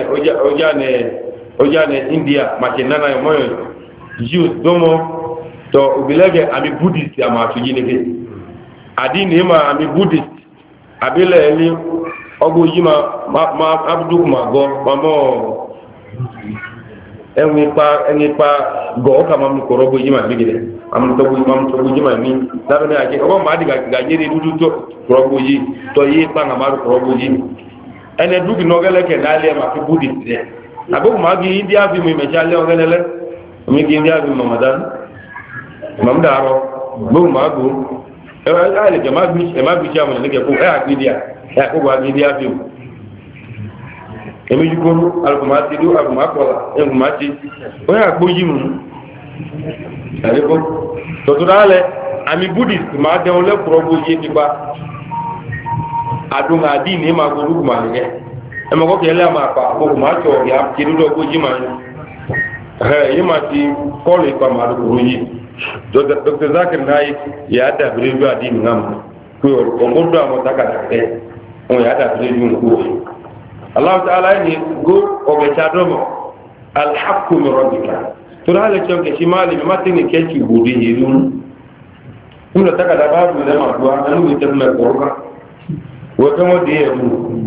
ọjà ní india màkì nánà ìmọ̀yàn jews dọ́mọ́ tọ òbílẹ́gẹ̀ àmì buddhist àmà àtúnjí ní kẹ́ àdínì ìmọ̀ àmì buddhist àbílẹ̀ ẹ̀lí ọgbọ̀ yí ma abúdúkù ma gọ́ mamọ́ ẹni pa gọ́ ọkà ma mú kọ̀rọ̀ ọgbọ̀ yí ma gbígbẹ̀ amúntọ́gbọ̀ yí ma ní lábẹ́ni àjẹ́ ọgbọ̀ ma dìgà gàjẹ́rẹ́ dúdú tó kọ̀rọ̀ ọgbọ̀ yí tọ́ yí pa nà máa kọ̀rọ̀ ọgbọ̀ yí ẹni dúkì ní ọgẹ́lẹ́kẹ̀ lálẹ́ ma fi búdì sílẹ̀ àbúkù ma gí india fi mi mẹ̀ṣẹ́ alẹ́ ọgẹ́lẹ́lẹ́ omi gí india fi mọ̀mọ̀dán mọ̀mọ̀dárọ̀ gbóhùn ma gbó ẹ̀kọ́gbà gidi áfíò èmi jùkúrú alùpùpù dú àgùnmákọ̀lá ẹgbùnmáti ó yà gbó yìí mú ẹ̀rẹ́kọ́ tọ̀tọ̀rọ̀ alẹ́ àmì buddhist máa dẹun lẹ́kùrọ̀ gbó yé nípa àdùn àdí ní ma gbó lùkùmà nìyẹn ẹmọ̀kọ́ kẹlẹ́ àmà àpà àgbòkùnmá tọ̀ ọ̀gẹ̀ àkìrúdọ̀ gbó yìí máa yìí máa ti kọ́ọ̀lù ipa màlùkùrù yìí dr zakir naik yà á dàbí rédíò àdí nìyàn pé ọgbọ́dọ̀ àwọn takàdà ẹ̀ wọn yà á dàbí rédíò nìkú aláwọ̀ aláìní gó ọ̀gẹ̀ta dọ́mọ̀ alhakkumi rọ̀bìkà tó rà lè ṣọ́kẹ̀ sí máa lè má tí ní kẹ́kì gbòdì ìlú nílò takàdà bá bù lẹ́mà gbọ́ ẹlúwẹ̀ tẹ́ mẹ́kọ̀ọ́ká wọ́n tẹ́ wọ́n dé ẹ̀dù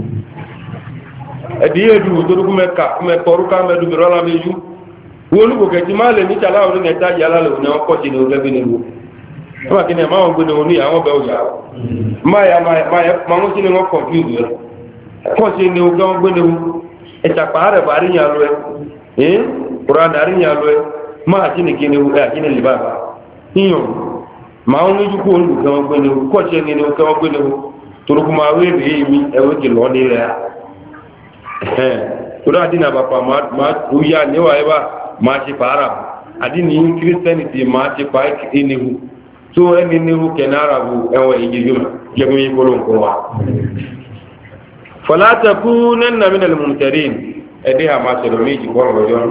ẹ̀dì ẹ̀dù tó dúkú mẹ́kọ̀ọ́ká mẹ́dù rọ́lá méjú wọ́n olùkò kẹ̀kì máa lè ní ṣàláwọ̀ ní ẹ̀ta yà lálẹ́ òní ọkọ̀ sí ní ọgbẹ́ nínú wọ́n kí ni ẹ̀má wọn gbé ní oní àwọn ọbẹ̀ òyà máa ń sí ní wọ́n kọ̀fíìsì rẹ̀ kọ́ sí ní ọgbẹ́ wọn gbé ní ẹ̀ṣàpá rẹ̀ bá ríyàn lọ ẹ̀ kùránà ríyàn lọ ẹ̀ máa kí ni kíni kí ni lè bàbá yíyan máa ń lójú kó olùkọ́ wọn gbé ni o kọ́ọ̀ṣẹ́ ni o kẹ́ wọn gbé ni o toroko máa wé rèé mi ẹ̀wọ́n ti lọ́ọ́ nílẹ̀ torí àdínà bàbá máa wúyà níwà ẹ̀bà máa ṣe pààrà àdínì kírísítẹ́nìtì máa ṣe pa ẹnihu tó ẹni níhu kẹ́ni àràbù ẹ̀wọ̀n ìjẹjọ́ jẹ́gun yín kó ló ń kọ́ wa. fọláṣẹ́kú nẹ́nà mí nàlẹ́ mùtẹ́rìn ẹ̀dẹ́ àmàṣẹ̀rọ̀ méjì kọ́ ọ̀rọ̀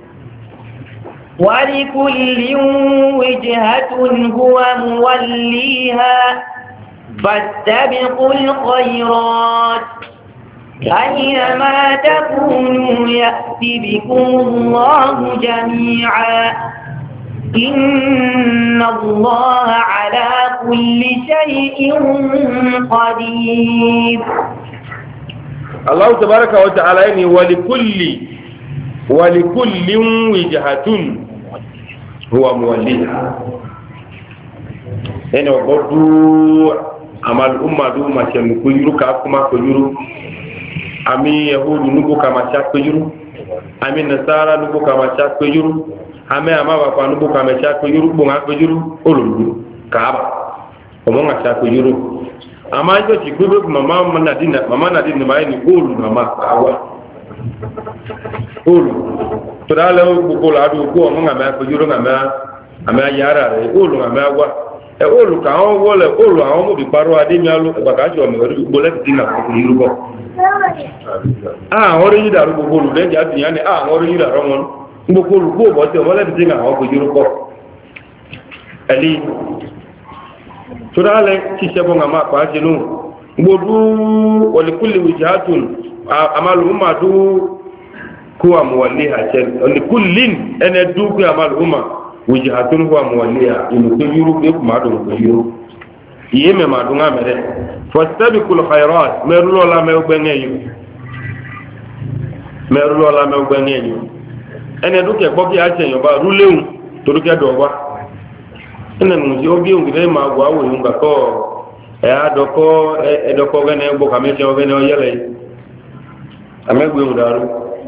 ولكل وجهة هو موليها فاستبقوا الخيرات أينما تكونوا يأتي بكم الله جميعا إن الله على كل شيء قدير. الله تبارك وتعالى ولكل وجهة هو موليها ẹni ọgbọ́dú àmàlù ọmọdú màṣẹ̀mù kójúrú káàkùmá kójúrú àmì ẹ̀hóòdù núgbò kàmàṣá kójúrú àmì nàṣàrà núgbò kàmàṣá kójúrú àmì àmàbàpá núgbò kàmàṣá kójúrú gbòǹgà kójúrú olùdú kàábà ọmọǹgàṣá kójúrú àmà ẹjọ́ ti gbé màmá nàdínà máa ní góòlù màmá àwà góòlù tó dáa lẹ́wọ́ gbogbo làádùúgbò ọmọǹgàmá kójúrú àmì ayára rẹ̀ góòlù àmì àwà olu ka àwọn wọlé olu àwọn ọmọ bí parọ́ adémiálú ẹgbàkájọ ọmọ ẹ̀rọ gbogbo lẹ́tìtì náà kò ní rúbọ. àwọn orí yídà gbogbo olùdẹ́jà ti yá ni àwọn orí yídà rọ wọn gbogbo olùkó bọ́tẹ̀ ọmọ lẹ́tìtì náà àwọn kò ní rúbọ. ẹ̀lí tó dálẹ̀ tí sẹ́bọ̀ ń àmà pa á ṣe nù gbogbo ọ̀lẹ́kùnlé wìjàtùn àmàlùmọ́dù kó àmọ̀wálé àṣẹ ọ̀lẹ́kùnlé ẹnẹ dúkú àmàlùmọ́ wujhatun huwa muwalliha inu ko yuru be kuma do ko yuru yeme ma dunga mere fastabiqul khairat merulo la me ogbeneyu ene duke gbogi a cheyan ba ruleun to duke do wa ene nu ji obi ngire ma gwa wo yunga ko e adoko edoko gene gbo ka meje ogene oyele amegbe udaru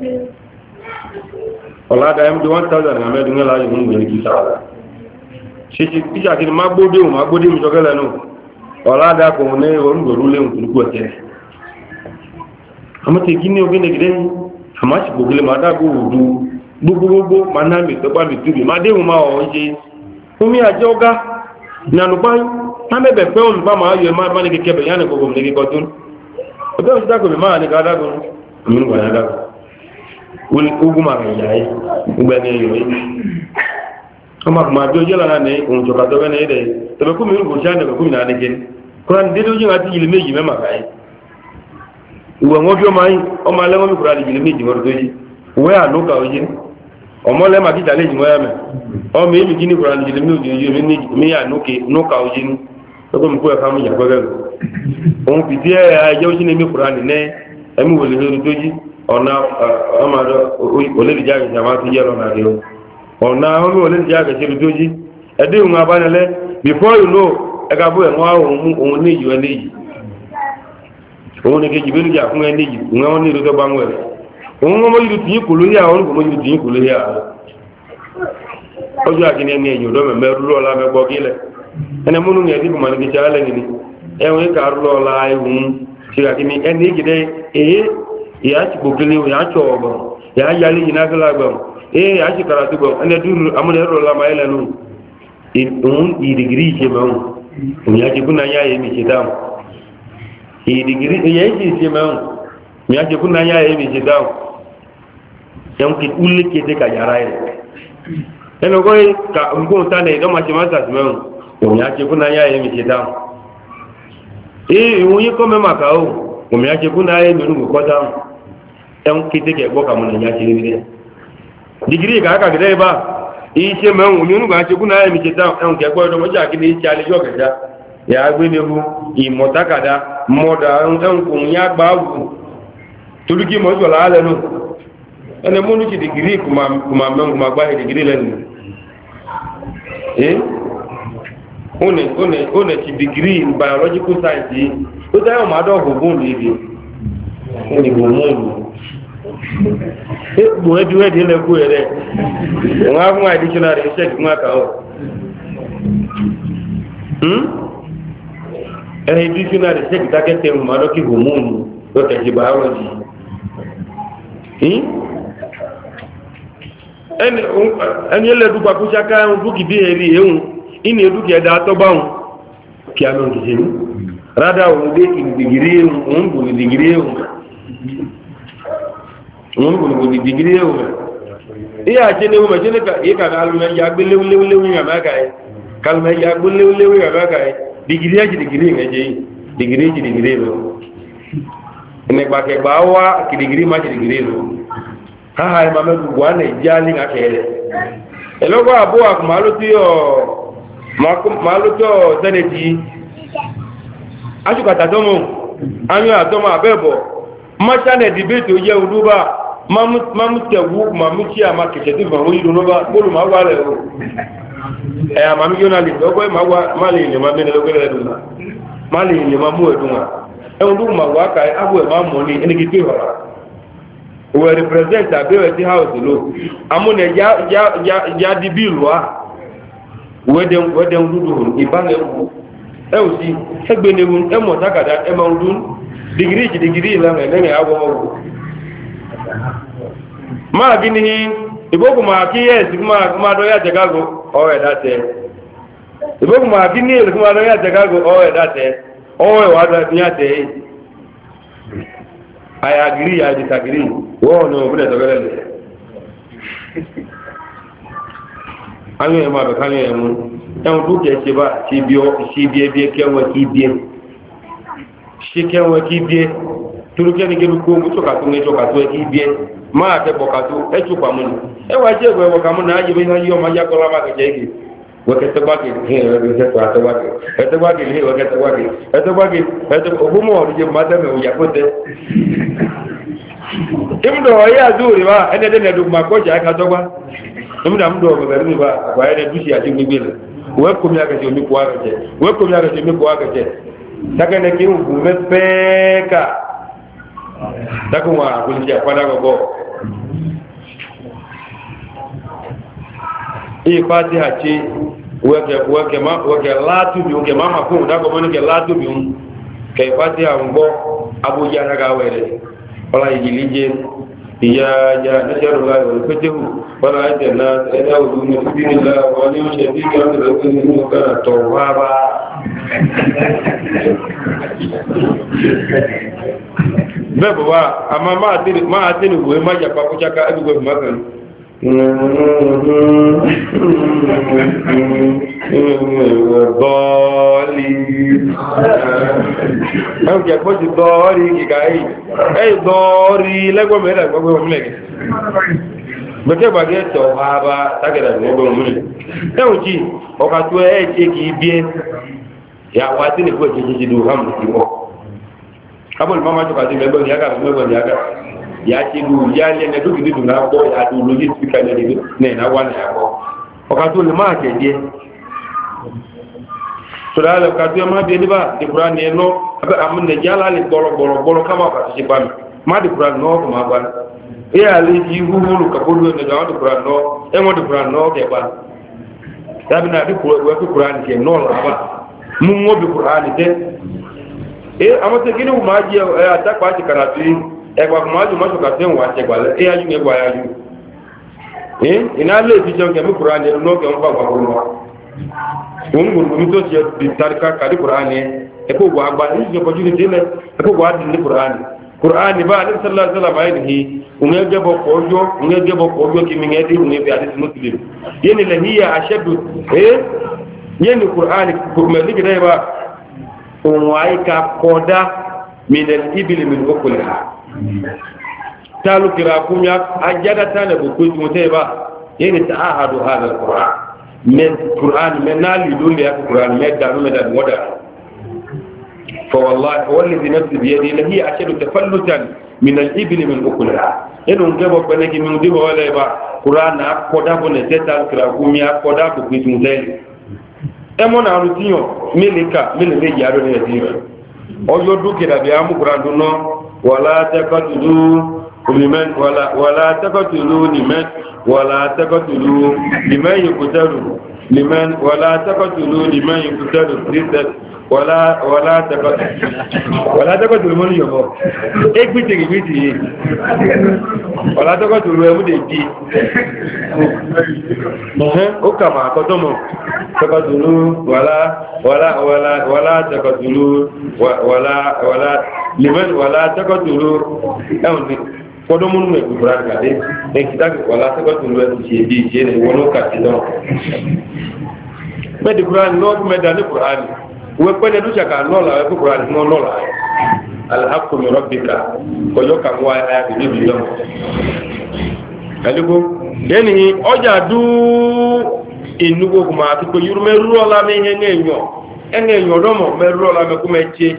ọ̀làdà md 1000 àmẹ́ ẹ̀dùn ńlá yìí ń gbèrè kí sáwàdà ṣíṣe tíṣà kí ni má gbódé mi sọ́kẹ́lẹ̀ náà ọ̀làdà kò ní orúgbòrú léhùn tó kú ọ̀tẹ́ àmọ́ tí kí ní ogé nìgidẹ́ àmáṣì gbogbo máa dágbò òdu gbogbogbò máa ná mi tọ́gbà mi túbì má déhùn máa ọ̀ ṣe omi àjẹ́ ọgá ìnànùpá tábẹ̀bẹ̀ pẹ́ òun bá máa yọ má ní kékeré yánà gbogbo ní kíkọ́ tó ọjọ́ ìṣẹ́dàgbò mi máa ní ká dágbò mi nígbà yá dágbò ogun ma rẹ̀ yáyé gbẹ̀ni ẹ̀yọ̀ yìí ọmọ àkùnmọ̀ àjọ jẹ́ lára ní ohun jọba tọ́gbẹ́ ní ẹ̀dẹ̀ tẹ̀bẹ̀kú mi rúgbò ṣáà nẹ̀bẹ̀kú mi náà ní kí kúrò ní dédé ojú àti ìlú méjì mẹ́mà káyé ìwọ̀n wọ́n bí ọmọ alẹ́wọ́n mi kúrò àti ìlú méjì mọ́rọ̀ tó yí wẹ́ àlókà ojú ọmọ lẹ́mà kí tàlẹ́ ìjìmọ́ yá mẹ́ ọmọ èmi kí ní kúrò àti ìlú méjì mi yà nókà ojú ní tọ́kọ́ mi kó ẹ̀ká mú ìyàgbẹ́gẹ́ òun fìdí ẹ̀yẹ́ ojú ní mi kúrò àti ní ẹ̀mí wòlé lórí tó yí ọ̀nà ọmọdé olèdìjáàgì jàmá ti yẹ́ lọ́nà àdéhùn ọ̀nà ọmọ olèdìjáàgì ṣe lójú jí ẹdí òun abánilẹ́ before you know ẹgbàbó ẹ̀wọ́n òun ní ìyọ̀ ẹni yìí òun ní kejì bẹ́lú jà fún ẹni yìí òun ní ìlú tó bá ń wẹ̀rẹ̀ òun ọmọ yìí tìyí kò lórí àwọn olùkọ́ yìí tìyí kò lórí àwọn ọjọ́ àkíní ẹni ẹ̀yìn ọ̀dọ́ mẹ́mẹ́ rúlọ́ọ̀lá mẹ́gbọ́ gílẹ̀ ẹni múnú ní ẹdí bùmọ̀ ní kejì alẹ́ nìní ẹ̀wọ̀n ìkà rúlọ́ọ̀lá ẹ̀hún ṣe àkíní ẹni ìgìdẹ́ èyí ya ci kokele ya ci ogo ya yali ina kala gbam ya ci karatu gbam ane duru amune ro la mai lanu un i degree je maun ya ci kuna ya yi mi ci dam i degree ya ci je maun ya ci kuna ya yi mi ci dam yan ki ulle ke de ka yara yi ene ko ka ngo tane do ma ci ma sa maun ya ci kuna ya yi mi ci dam un yi ko me makao ya ci kuna ya yi mi ko dam ẹun kété kẹgbọ́ kàmù nàíyá ṣe rí rẹ̀ dìgírí ìkàkà gẹ́gẹ́ bá iṣẹ́ mẹ́rin omi onúgbà ṣe kún náà ẹ̀mí ṣe dáun ẹun kẹgbọ́ ìdọ́mọ́jà kí ní iṣẹ́ alẹ́jọ́ kẹta yà á gbé léwu ìmọ̀tákàdá mọ́dà ẹun kò ń yá gbá wù torí kí mọ́ jọ̀lá lẹ́nu ẹni mú ní ṣe dìgírí kùmà gbá dìgírí lẹ́nu ó nẹ̀ ṣe dìgírí biological science yìí ó dáyọ̀ máa dọ̀ Bo edu edi le ku ere. Nga mu additional research ma ka o. Additional research ta ke te ma lo ki hormone lo ke biology. Ẹni ẹlẹ́dù pàkúṣá káàrùn dúkì bí èrí ehun inú ẹdúkì ẹ̀dà àtọ́gbáhùn kí a mẹ́rin kìí rádá òun dé ìdìgírí ehun òun bù ìdìgírí ehun iya àti ní ohun mẹ́ṣẹ́ níka ìyíkà kalùmẹ́yà gbé léwúléwúléwú ìrìnàmáka ẹ̀ kalùmẹ́yà gbé léwúléwú ìrìnàmáka ẹ̀ dìgírí ẹ̀jì dìgírí ìrìnàjẹ́ yìí dìgírí ẹ̀jì dìgírí lọ ìnìgbàkẹ̀gbà wá kìdìgírí má jì dìgírí lọ haha ẹ mame gbogbo a na-eji nga kere elogbo abụọ akụ malụtọ seneti achụkata domo anyụ atọmọ abẹbọ mmacha na dibeti oye uduba mamutegwu ma muchi ama kecheti ma oyi runoba gbolu ma gwa lẹo ẹ amami journalist ọgbọ ma gwa mali ilẹ ma mẹnẹ lọgbẹrẹ ẹdùnà mali ilẹ ma mú ẹdùnà ẹwọn dúkù ma gwa aka abụ ẹ ma mọ ní ẹnìkì tó ìhọra we represent abeweti house lo amune ya di bill wa wedem dudu ibane wu e o si egbe newu e mo takada e ma ndun degree la ngene awo ma gini iboku ma ki yes ma do ya tegago o e date iboku ma gini le ma do ya tegago o e date o e wa do ya te I agree, I disagree. Oh no, but that's very good. I'm going to have a career. I'm going to get she be can work here. She can work here. To look at the game, to cut here. Ma te bokatu, e chupa mun. E wa je we wo kamu na ajibe na yo ma ya ko la ma ke jegi. Wo ke te ba ke he we se to ata ba ke. E te ba ke he wo ke te ba ke. E te ba ke e te obumo je ma te me o ya ko te. Imdo ya zuri ba ene de du ma ko ja ka to ba. Imdo mdo be be ba wa ene du si ati gbegbe le. We ko mi aka je mi ko aka je. We ko mi aka je mi ko aka je. Daga ne ki u me peka. Daga wa ko ji apa da go. Hii Fatiha chi weke latu bi unge mama ko dago mani ke latu bi un ke Fatiha ngo Abu Jana ga were wala yilije ya najaru la wal fatihu wala ajna ila uduni billah wa ni shadika rasulun kana tawwaba bebo wa ama ma atini we maja pa kuchaka abigo makan Bọ́ọ̀lì ẹgbẹ̀ pọ́ sí bọ́ọ̀lì kìkà yìí ẹ̀yìn bọ́ọ̀lì lẹ́gbọ́n mẹ́rẹ̀ gbogbo ọmọlẹ́gẹ̀ gbẹ́kẹ́ gbàgẹ́ tọ̀ ààbá tágẹ̀dà gbogbo ọmọlẹ́ ẹ̀hùn tí ọkà tó ẹ̀ ṣe kì í bí ẹ́ ìyàwó àti nìkú ẹ̀ ṣe dùn hàmù sí wọ́ kábọ̀lù máa tó kàtí mẹ́gbọ̀n ya ti du ya le ne du du na bo ya du logi speaker ne na wa na bo o ka to le ma ke die to da le ka to ma be ni ba di Quran ne no abe amun ne jala le bolo kama ka ti ba ma di Quran no ko ma ba e ali ji hu hu ka bo ne ga di Quran no e mo di Quran no ke ba da bi na di Quran ke no la ba mu mo bi Quran te e amate kini ma ji ata kwa ti karatu ẹgbà kò máa jù máa ṣùkà tí wọ́n wá ṣẹgbàlẹ̀ ẹ̀yà jù ẹgbà ayájú iná lè fi jẹun kẹmí kùrán ní ẹnu ọkẹ̀ ń fà gbàgbọ́ wọn òun gbogbo tó ṣe bí tàríkà kàrí kùrán ní ẹkọ́ ògbà àgbà ní ìṣẹ́ pọ̀jú ní sílẹ̀ ẹkọ́ ògbà àdì ní kùrán ní bá alẹ́ sẹ́lá sẹ́lá máa ní òun ẹgbẹ́bọ̀ kọjọ́ kí mi ẹdí òun ẹbí àdìsí mùsùlùm yẹni lẹ̀ híyà àṣẹ́dù yẹni kùrán mẹ́lígìdẹ́ bá òun àyíká kọ́dá mìnà ìbìlì mìnà okùnrin talu kira kunya ajada tane bu ko muteba yene ta'ahadu hada alquran min quran min nali dole ya quran min da no da moda fa wallahi wallazi nafsi bi yadi lahi ashadu tafallutan min al-ibli min ukula eno ngebo beneki min dibo wala ba quran na ko da bone teta kira kunya ko da bu ko muteba e mo na rutinyo milika milike yaro ne dira ojo dukira bi amu quran no ولا تقتلوا لمن ولا تقتلوا لمن يقتل لمن ولا تقتلوا لمن يقتل ولا تقتلوا من يبو اكبتي ولا تقتلوا يمدي وكما قدموا تقتلوا ولا تقتلوا ولا لمن ولا تقتلوا kodo mun me kubran ka de e kitak wala ta ko tulu ci di ci ne wono ka ci do me di qur'an no me da ni qur'an we ko ne du chaka no la ko qur'an no no la al haqqu min rabbika ko yo ka wa ya bi bi do aligo deni oja du inugo kuma ti ko yurme ro la me enyo do mo me ro la me kuma ci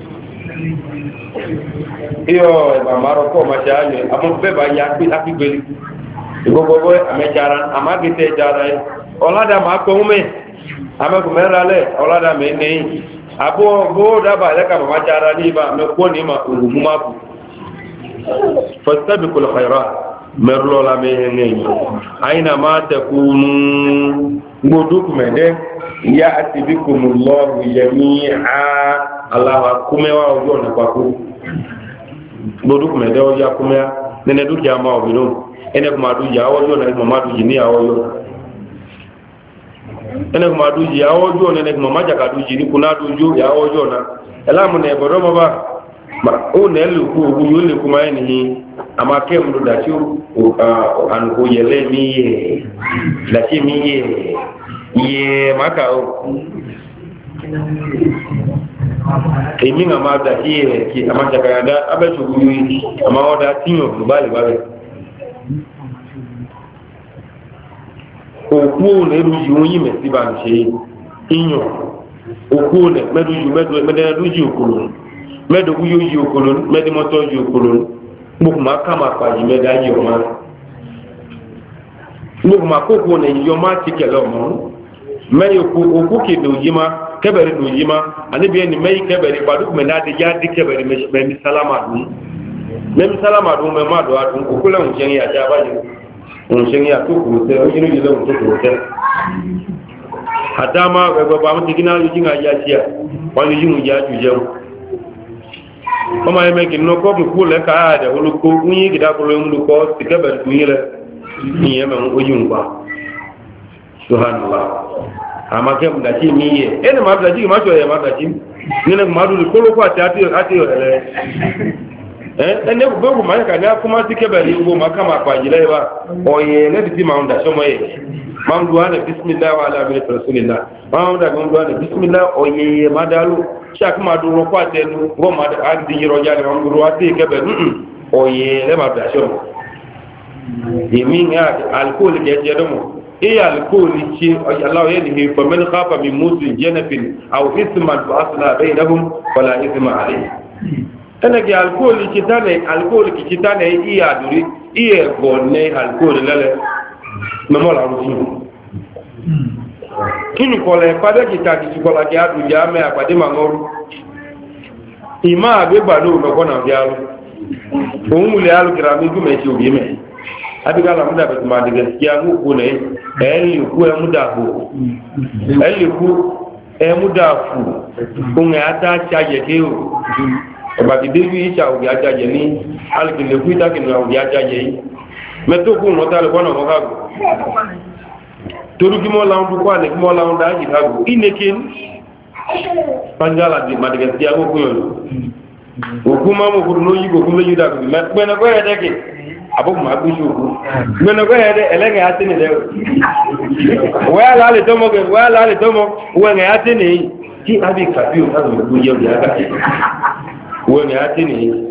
iyo mamaro ko machaje amo beba ya bi apigbeli igogogo amechara amagite jara olada ma ko me amaku merale olada me nei abo go daba le ka machara ni ba me ko ni ma umuma bu fastabiqul khairat merlo la me nei aina ma takunu goduk mede ya atibikumullahu jami'a allah kumewa ojo na kwaku bodu kuma da oja kuma nene du jama obino ene kuma du ja ojo na kuma du jini awoyo ene kuma du ja ojo nene kuma maja ka du jini kuna du ju ya ojo na elamu ne bodo mo ba o ne lu ku bu yo le kuma eni ama ke mu da chu an ko yele mi la chi mi ye maka o èmi nga máa dà sí ẹ̀ kí a máa jàkàyàdá abẹ́ṣòwò yìí a máa ọ́dá tíyàn ló bá lè bá rẹ̀ òkú òun ẹrù yìí wọ́n yìí mẹ́sí bá ń ṣe ìyàn òkú òun mẹ́dẹ́dújì òkòlò mẹ́dọ̀kú yóò yí òkòlò mẹ́dẹ́mọ́tọ́ yí òkòlò gbogbo máa ká máa pàjì mẹ́dá yí ọmọ gbogbo máa kókó ọ̀nà ìyọ máa ti kẹlẹ̀ ọmọ mẹ́yìn òkú kèdè òyí máa kẹbẹ̀rẹ̀ ló yí máa àníbi ẹni mẹ́yìn kẹbẹ̀rẹ̀ pàdúkùmẹ̀ náà di yá dí kẹbẹ̀rẹ̀ mẹ́mí sálámàdún mẹ́mọ́ àdó adùn òkú lẹ́hùn ṣe ń yà já báyìí òun ṣe ń yà tó kùrù tẹ́ ojú níbi lẹ́hùn tó kùrù tẹ́ àdámá ẹgbẹ̀gbẹ̀ àwọn ti gíná lójú ń ayá sí à wọ́n lè yíwùn yá jù jẹun ọmọ ẹmẹ kì nínú kọ́ kú lẹ́ka àdẹ̀ olùkó ń yí kìdákùrù olùkọ́ ti kẹbẹ̀rẹ̀ tó yí lẹ ìyẹn mẹ́ ojú ń pa subhanallah amake mdachi miye ene mabdachi macho ya mabdachi nene madu kolo kwa ati ele ene bugo maka na kuma tikebeli ugo maka makwa jilewa oye ne biti maunda somo ye mamdu ana bismillah wa ala bi rasulillah maunda mamdu ana bismillah oye madalu shak madu ro kwa tenu go madu adi ro jale mamdu ro ati kebeli oye le mabdachi yiminga alcool je jedomo iya alkoholi ce Allah ya nihi fa man khafa min musin janafin aw isman fa asla bainahum fala isma alayhi ana ki alkoholi ce tane iya duri iya gonne alkoholi lale memola rufu kini kole pada kita ki kola ki adu jame apade mangoru ima agbe lo me kona bialu ohun mule alu kirami ku meji obi me abiga la muda bet ma de gaskiya mu ko ne eli ku e muda ho eli ku e muda fu ko nga ata chaje ke o ba ki de bi cha o ya chaje ni al ki le ku ta ki no ya chaje me to ku no ta le ko no ga go toru ki mo la ndu ko ne mo la nda ji ga go inekin pangala di ma de gaskiya ko yo o kuma mo ko no yi go ko le yuda ko me na ko ya de ke abu ma bi shuku mena go hede elenge atini le wala le tomo we nge atini ki abi kabiu azu bu ye ya ga we nge atini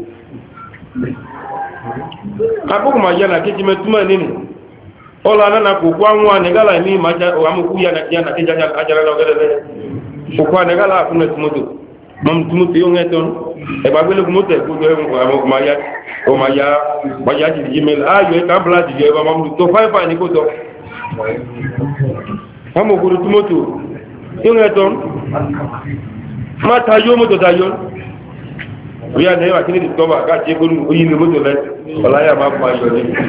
abu ma yana ki metuma nini ola na ko kwa nwa ne gala ni ma ja o amu ku yana ki ja ajara lo gele ko kwa ne gala ku metumutu mam tumutu yo ngeton e ba gbele ku mote ku do ma ya o ma ya ji jimel ayo e kan bla ji ba mam to fa ni ko to amo ku tumutu yo ngeton ma ta yo mo to ta yo oya ne wa kini discover ka che gonu oyi ni moto le wala ya ma pa yo ni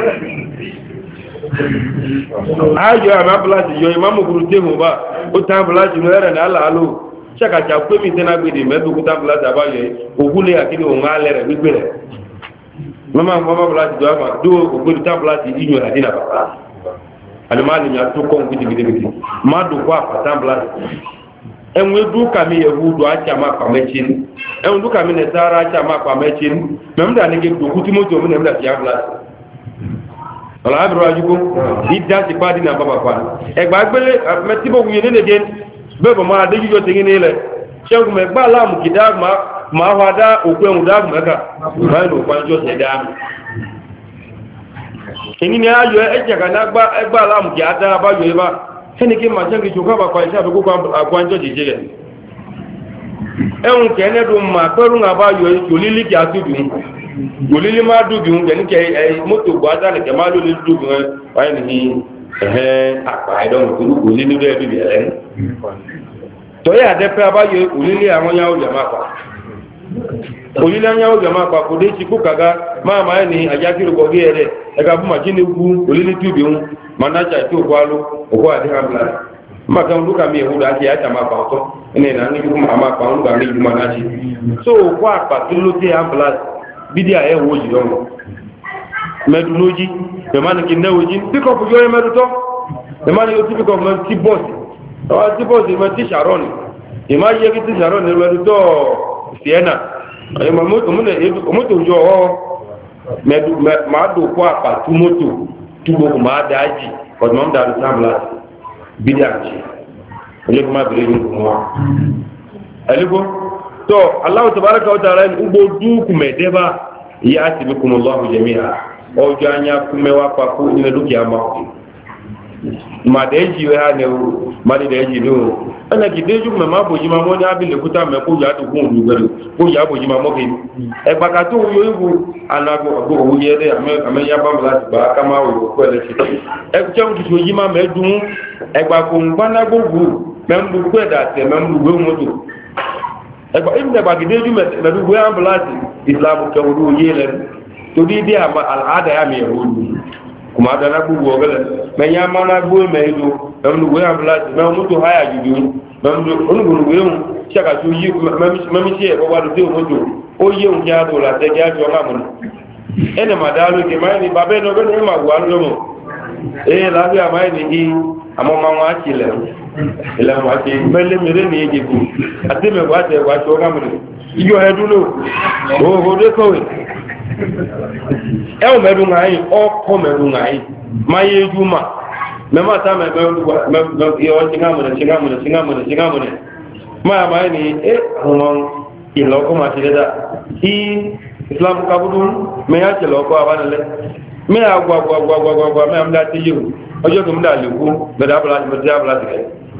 ayo ama blast yo imam guru te mo ba o ta blast no era na ala alo chaka cha pe mi tena gbe de me du ta blast aba yo ogule akini o ngale re gbigbe re mama blast do ama do ogule ta blast inyo la dina ba alimali ya to ko gidi ma do kwa ta blast enwe du ka mi yehudu acha ma pa mechin enwe du ka mi ne sara acha ma pa mechin memda ne ge du kutimoto mo ne mda ya blast wala abro ajugo idda ti padi na baba kwa e gba gbele meti bo wuye ne gen bebo ma de jujo tin ni le shengu me gba la mu kidag ma wada okwe mu dag maka ba no kwa jo se da kini ni ayo e je kana gba la mu ki ada ba yo ba kini ki ma jengi joka ba kwa isa be ko kwa njo jeje ehun kene du ma peru nga ba yo jolili ki atudu jolili ma du bi un gani ke moto gwa da le ke ma lo le du bi wa ni apa I don't know ko ni ni do e bi ele to ya de pe ba yo olili awon ya o jama pa olili anya o jama pa ko de ti ku kaga ma ni ajakiru ko ge ere e ka bu ma jini ku olili tu bi un manaja ti o kwa lo o kwa de hamla ma kan lu ka mi e hu da ti ata ma pa to ene na ni ku ma pa un ga ni ju manaji so kwa pa tu lo ti ambulance bidia e wo ji don medunoji be man ki newoji pick up yo medu to be man yo pick up man ti boss o ti boss ma ti sharon e ma ye ki ti sharon medu to siena e ma moto moto jo o medu ma do kwa pa tu moto tu bo ma daji ko mam da tambla bidia ji ole ma bere ni ko aliko to allah tabaaraka wa ta'ala ubo du ku medeba yati bikum allah jami'a o janya kumewa pa ku ina duki ama ma deji we ha ne ma de deji no ana ki deju me ma boji ma mo ni abi le kuta me ko ya du kun du gbere ko ya boji ma mo ke e gba ka to yo ibu anago go wo ye de ame ya ba mla ba kama wo ko ele ti e ku chan du soji ma me dun e gba ko ngba na gogu me mbu ko da te me mbu go mo du e gba im de gba ki deju me du go ambulance islam ko wo ye le to di dia ma al'ada ya mi yahudu kuma da na gugu ogala men ya ma na gbo me do men lu ya bla men mu to haya juju men lu onu gulu we un chaka to yi mami se ko wa do mo do o ye un ya do la te ya jo ma mun ene ma dalu ke mai ni babe no be no ma gwa lo mo la bi amai ni hi amo ma wa chi le ila wa chi mele mere ni ye ku ate me wa te wa jo ga mun iyo hedulo o de ko we ẹwọ mẹ́rin àyí ọkọ̀ mẹ́rin àyí ma yé jú ma mẹ́mọ́ ta mẹ́rin ṣígámùnẹ̀ máa máa ní àwọn ìlọ́kọ́ ma ṣe lẹ́dà tí islam kabudu mẹ́yà ṣe lọ́kọ́ àbánilẹ́ mẹ́yà gbogbogbogbogbogbo mẹ́yà mẹ́dá tí yíò ọjọ́ tó mẹ́dá lè kú mẹ́dá abúlásì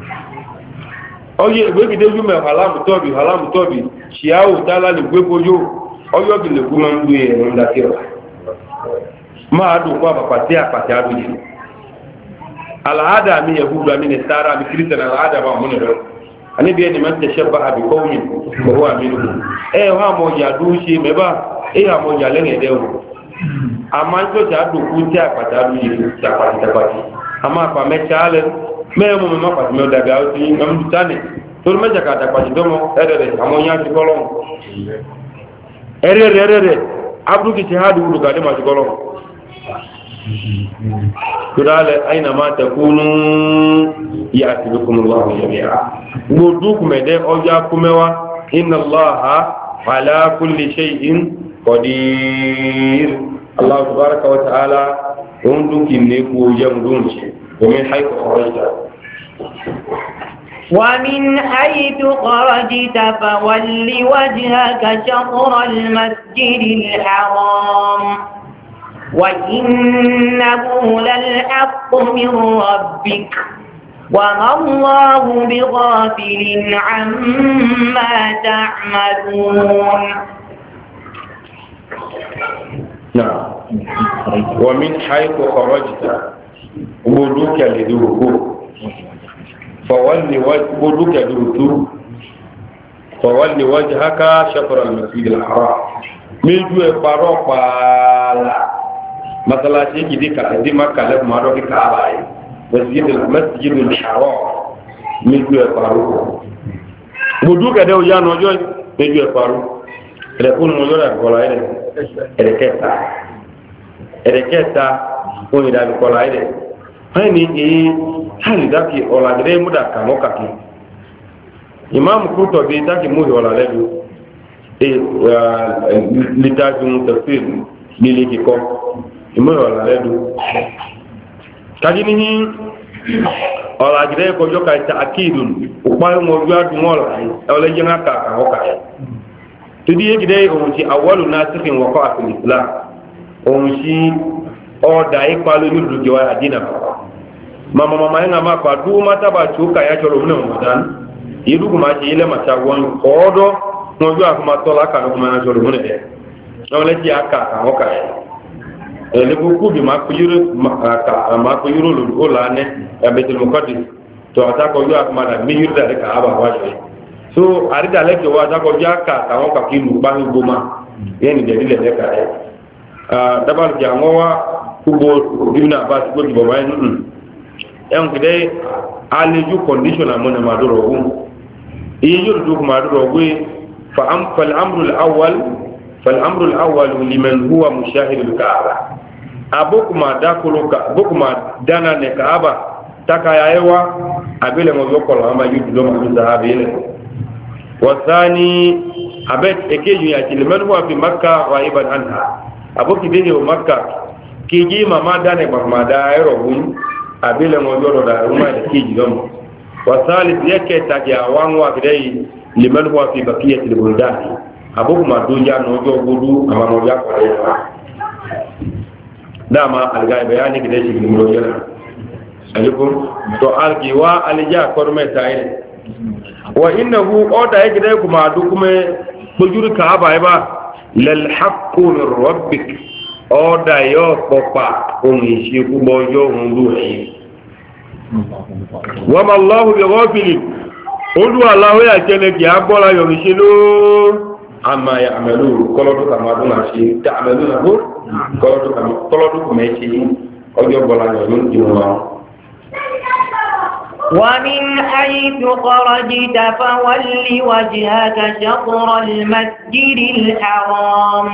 ọjọ́ ìgbégidé jú mẹ́ halamutọ́bì ṣíáwò tálà lè gbé kojú ọjọ́ kìlẹ̀ kú máa ń gbé ẹ̀rọ ńlákẹ́ ọ̀ máa dùn kó àpàtì àdúyẹ aláàdà mi yahudu àmì ní sára àmì kírísítẹ̀nì aláàdà bá múnẹ̀ rẹ̀ àníbi ẹni máa ń tẹ̀ṣẹ́ bá àbí kọ́wìn ọwọ́ àmì nìkú ẹ̀ wọ́n àmọ́ ìyá dúró ṣe mẹ́bà ẹ̀ àmọ́ ìyá lẹ́yìn ẹ̀dẹ́ wọn àmọ́ ń tọ́jà àdùnkú tí àpàtì àdúyẹ tàpàtì àmọ́ àpà mẹ́ta alẹ́ mẹ́rin mọ́ mọ́ pàtì mẹ́rin dàbí àwọn tí wọ́n ń tánì torí mẹ́jà kàtàpàtì dọ́mọ ẹ̀rẹ̀ àmọ́ yá ti kọ́lọ́ ẹrẹ́rẹ́rẹ́rẹ́ abúrúkì ti hádù wùdù gàdé máa ti gọ́lọ́ kúrálẹ̀ àìnà máa tẹ̀kúnú yà àti bí kúnnù lọ́wọ́ yẹ̀mìyà gbòdú kùmẹ̀dẹ́ ọjọ́ kúmẹ́wá iná lọ́ha alákùnlé ṣe in kọ̀dír aláwọ̀ tàbárakà wata ala òun dúkì ní kú yẹn dúnṣe domin haikọ̀ ọ̀rọ̀ ومن حيث خرجت فول وجهك شطر المسجد الحرام وإنه للحق من ربك وما الله بغافل عما تعملون نعم ومن حيث خرجت ولوك لذوقه فولي وجهك دوتو فولي وجهك شطر المسجد الحرام ميجو يقارو قالا مثلا شيء كده دي مكة لازم أروح كعبة مسجد الحرام ميجو يقارو بدو كده ويا نوجو ميجو يقارو يكون نوجو لا كولا إركتا wọ́n ìdàbí kọlá ẹ̀rẹ̀ wọ́n ni èyí hàlì dákì ọ̀làdìrẹ́ múdà kàmọ́ kàkí ìmáàmù kúrútọ̀ bí dákì múhì ọ̀làlẹ́dù lítàjú tẹ̀fẹ́ lílé kíkọ́ ìmúhì ọ̀làlẹ́dù kájí ní ọ̀làdìrẹ́ kọjọ́ ka ìta àkíìdù òpáyọ̀ ojú àdúmọ̀ ọ̀lẹ́jẹ́ ńkà kàmọ́ kàkí tó dí yékìdẹ́ òun ti àwọ́lù náà sífìn wọ́kọ́ àfìlìsílà òun sí ọ̀dà ìpalò ní ìdúgbò àdínà mama yana ma pa du mata ba chuka ya choro mne mudan yidu kuma ji ile mata won odo mo ju akuma to la ka kuma na choro mne de no le ji aka ka o ka e le ku bi ma ku yuru ma ku yuru lu o la ne ya betul muqaddis to ata ko ju akuma da mi yuru da ka aba wa so ari da le ke wa ata ko ja ka o ka ki lu ba ni goma yeni de ile de ka dabal jangowa kubo ibna abbas ko bi ba en kide aliju condition amona maduro gu yuru du maduro gu fal amru al awwal liman huwa mushahid al kaaba abukuma dakuluka bukuma dana ne kaaba takayaewa abele mo yokola ama yudu do ma sahabi ile wasani abet ekeju ya liman huwa fi makkah ghaiban anha abuki dini wa makkah kiji mama dane ba ma da yaro gun abile mo yoro da ruma da kiji gam wa salis yake ta ya wanwa bidai liman huwa fi baqiyat al buldan abuku ma duja no jo gudu ama mo ya ko dama alga bayani kidai shi mo yoro alikum to alki wa alija korme tayre wa innahu oda yake dai kuma du kuma bujur ka ba ba lal haqqu min rabbik oda yo popa omi se ku bojo ndu yi wa ma allah bi ghafil odu allah ya kele ki agbola yo mi se lo ama ya amalu kolodo kama du na se ta amalu na ko kolodo ko me se ojo bola yo ndu wa ومن حيث خرجت فول وجهك شطر المسجد الحرام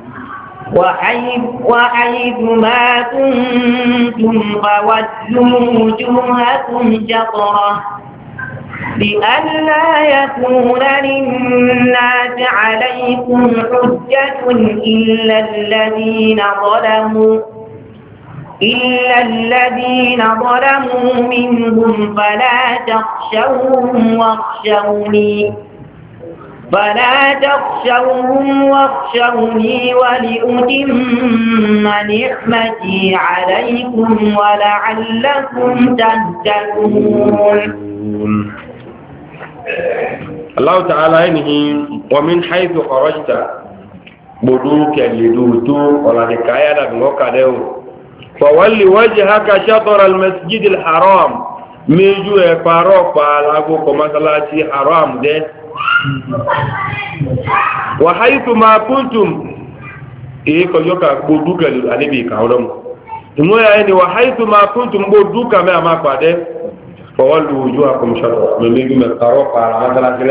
وحيث ما كنتم فولوا وجوهكم شطره لئلا يكون للناس عليكم حجة إلا الذين ظلموا منهم فلا تخشوهم واخشوني ولأتم نعمتي عليكم ولعلكم تهتدون. الله تعالى ينهي ومن حيث خرجت بدوك لدوتو ولا حكاية لك فولي وجهك شطر المسجد الحرام ميجو يفاروق بالاغو كمسلاتي حرام ده وحيث ما كنتم ايكو يوكا بودوكا لانبي كاولم مو يعني وحيث ما كنتم بودوكا ما قاده فولوا وجوهكم شطر ميجو يفاروق بالاغو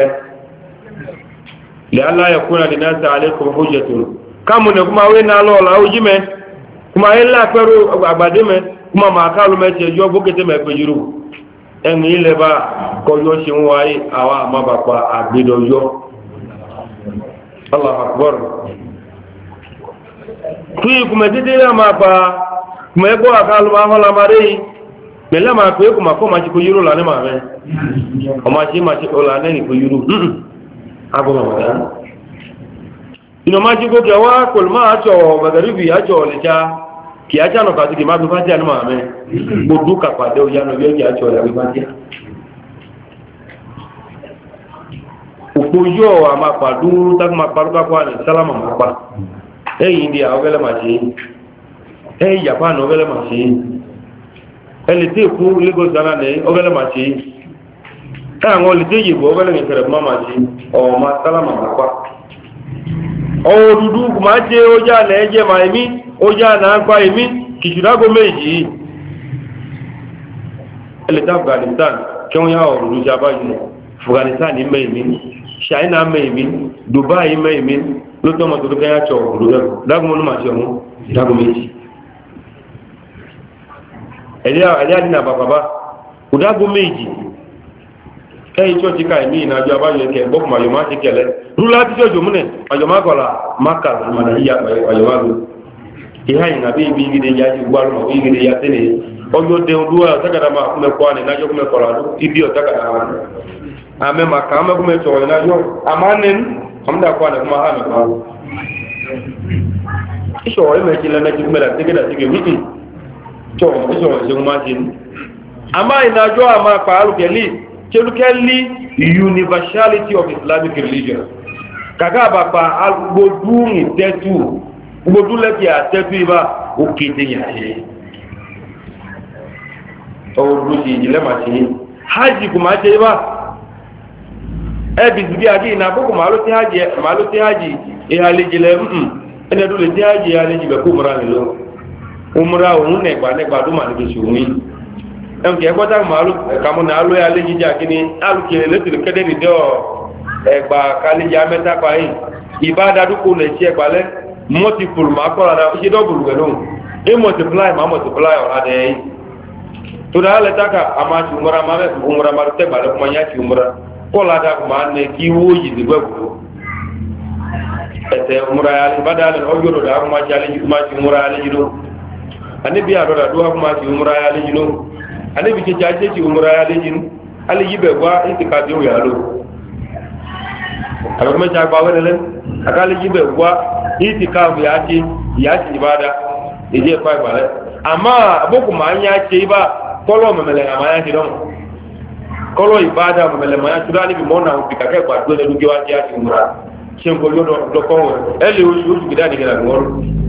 لئلا يكون للناس عليكم حجة كم نكما وين لولا وجمه kuma ila peru agbade me kuma ma kalu me je yo bokete me pejiru en ile ba ko yo si won ai awa ma ba pa agbedo yo Allah akbar kui kuma dide la ma pa kuma ego akalu ma hola mare me la ma pe kuma ko ma ji ko yuro la ne ma me o ma ji ola ne ni ko yuro abo ma da ino ma ji ko ke wa kol ma acho magaribi acho leja ki acha no ka ti ma bi fati anu ma me bodu ka pade o ya no yo ki acho ya bi fati upojo ama padu tak ma paru ka kwa ni salama ma pa india o gele ma ji japan o gele ma ji ele te ku lagos dana ne o gele ma ji táwọn olùdé yìí bọ́ bẹ́lẹ̀ ní kẹrẹ̀ máa ṣe ọmọ sálámà pápá ọwọ́ dúdú máa jẹ́ ojá lẹ́ẹ̀jẹ́ máa èmí ojá náà gbá èmí kìjùdágó méjì yìí ẹlẹ́ta Afghanistan kí wọ́n yá ọ̀rọ̀ lójá báyìí Afghanistan ní mẹ́ẹ̀mí China mẹ́ẹ̀mí Dubai mẹ́ẹ̀mí ló tọ́mọ̀ tó kẹ́yà tsọ̀ ọ̀rọ̀ dágúnmọ́ ló máa ṣe ọ̀hún ìdágó méjì ẹ̀lẹ́ àdínà bàbá ìdágó méjì ẹ̀yìn tí ó ti ká ìmí ìrìnàjò abáyọ̀ ẹ̀kẹ́ gbọ́kù mayọ̀má ti kẹlẹ̀ rúlá tí ó jò múnẹ̀ mayọ̀má kọ̀lá mákà màdà yíya mayọ̀má lò ìhá ìrìnàbí ibi ìgide ya ti gbárùn ún ìgide ya tẹ́lẹ̀ ọjọ́ dẹun dúwà ọ̀tẹ́kàdà máa kúmẹ̀kọ́ àní nájọ́ kúmẹ̀kọ́lá ibi ọ̀tẹ́kàdà wọn àmẹ́ màkà mẹ́kúmẹ̀ tọ̀ ìrìnàjò àmánẹ́nu àmúdàkọ́ àní kúmọ̀ hàn mẹ́kọ́ ìṣọ̀rọ̀ ìmẹ̀jì lẹ́mẹ̀jì kúmẹ̀lá tẹ́kẹ̀dà tẹ́kẹ̀ wíkì tọ̀ ìṣọ̀rọ̀ ìṣẹ́gun máa ṣe ní àmá ìrìnàjò àmà pàálùkẹ́lì Kelukeli universality of Islamic religion. Kaka bapa agbodu ni tetu. Gbodu leki atetu iba okete yaje. Oru ji ile ma ti. Haji kuma je iba. E bizigi agi na boko malo ti haji e halejile ene do le ti haji halejibe ko umra ni lo. Umra ohun negba do ma ni ke sunwi. ẹnkì ẹgbọ́ta màálù kàmùnà alóyè alẹ́jíjà kí ni alùkèrè lẹ́tìrì kẹ́dẹ̀rì dẹ́ ẹgbà kalẹ́jà mẹ́ta pàáyì ìbá dadúkọ lè ṣe ẹgbàlẹ́ multiple ma kọ́ra dá ṣe dọ́bùlù gẹ̀lú ẹ multiply ọ̀rá dẹ̀ yìí tó dáa lẹ́tàkà a máa ti umra máa mẹ́fì umra máa tẹ́gbàlẹ́ kuma yá ti umra kọ́la dá kuma nẹ kí wó yìí dìgbẹ́ gbogbo ẹ̀tẹ̀ umra yà ìbá dáa lẹ́ ọjọ́ dọ̀ dá kuma ti umra yà lẹ́jìló anibi àdọ́dà dúwà kuma ti umra yà lẹ́jìló anibi ke jaje ci umra ya lejin ali yibe gwa itikafi o ya lo aba me ja gba wele akali yibe gwa itikafi ya ci ibada eje pa ibale ama aboku ma anya ci iba kolo memele ama ya ci don kolo ibada memele ma ya ci dani bi mona o bika ke gba do le du wa ci umra shen ko yo do ko ele o ju gidani gela ngoro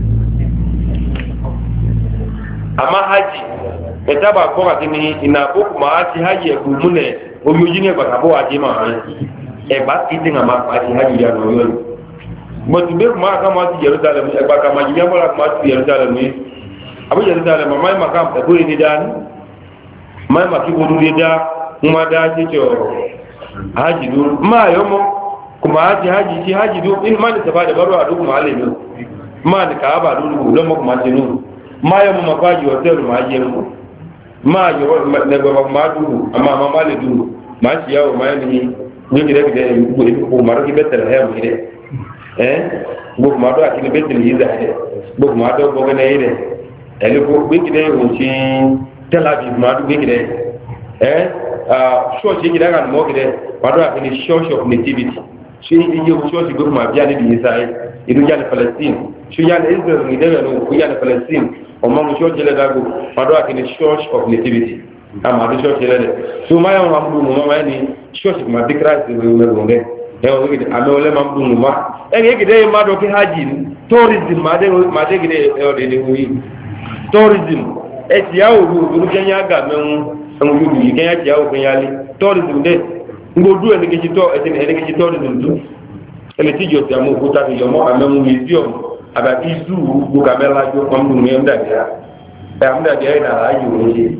ama haji etaba ko ati ni ina boku ma ati haji e gumune o yoji ne ba bo aje ma e ba kiti nga ma ati haji ya no yo mo ti be ma ka ma ti Jerusalem e ba ka ma ji mo la ma ti Jerusalem ni abu Jerusalem ma ma ka ko ni dan ma ma ki ko du da ma da ti to haji du ma yo mo kuma ati haji ti haji du in ma ni ta ba da baro adu kuma ale no ma ni ka ba du lo mo kuma ti no ma yo mo ma ba ji hotel ma je mo ma yo nego ma du ama ma le du ma ci yawo ma ni ni gide gide ko maro ki betel he mo ide bo ma do akini betel yiza he bo ma do bo gene ide ele ko be gide o ci Tel Aviv ma du gide church gide ga mo gide ma do akini church of nativity shi ni yo church go ma bia ni bi Israel idu ya Palestine shi ya Israel ni de no ku ya Palestine o mo church le dago ma do akini church of nativity ama do church le de so ma yo mamdu mo ma ni church ma bi Christ le nge e o gide ame ole mamdu mo ma e gide ma do ki haji tourism ma de gide e o de wi tourism e ti ya o du kenya ga me en yu bi kenya ti ya o kenya li tourism de ngodu ene ke ti to ene ke ti tourism du ele ti jo ti amu ko ta yo mo ame mu museum aba izu bu kamera jo mamdu nge mda ya amda dia ina haji woni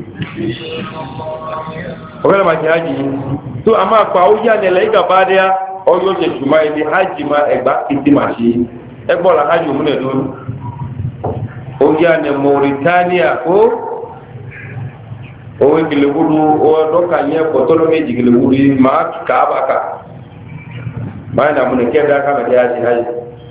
ogala ma haji to ama kwa uja ne laika badia oyo je juma ni haji ma egba itimashi egbo la haji mu ne do oja ne Mauritania o o ngile gudu o do kanye ko to lo meji ngile gudu ma kaaba ka bana mun ke da ka ma haji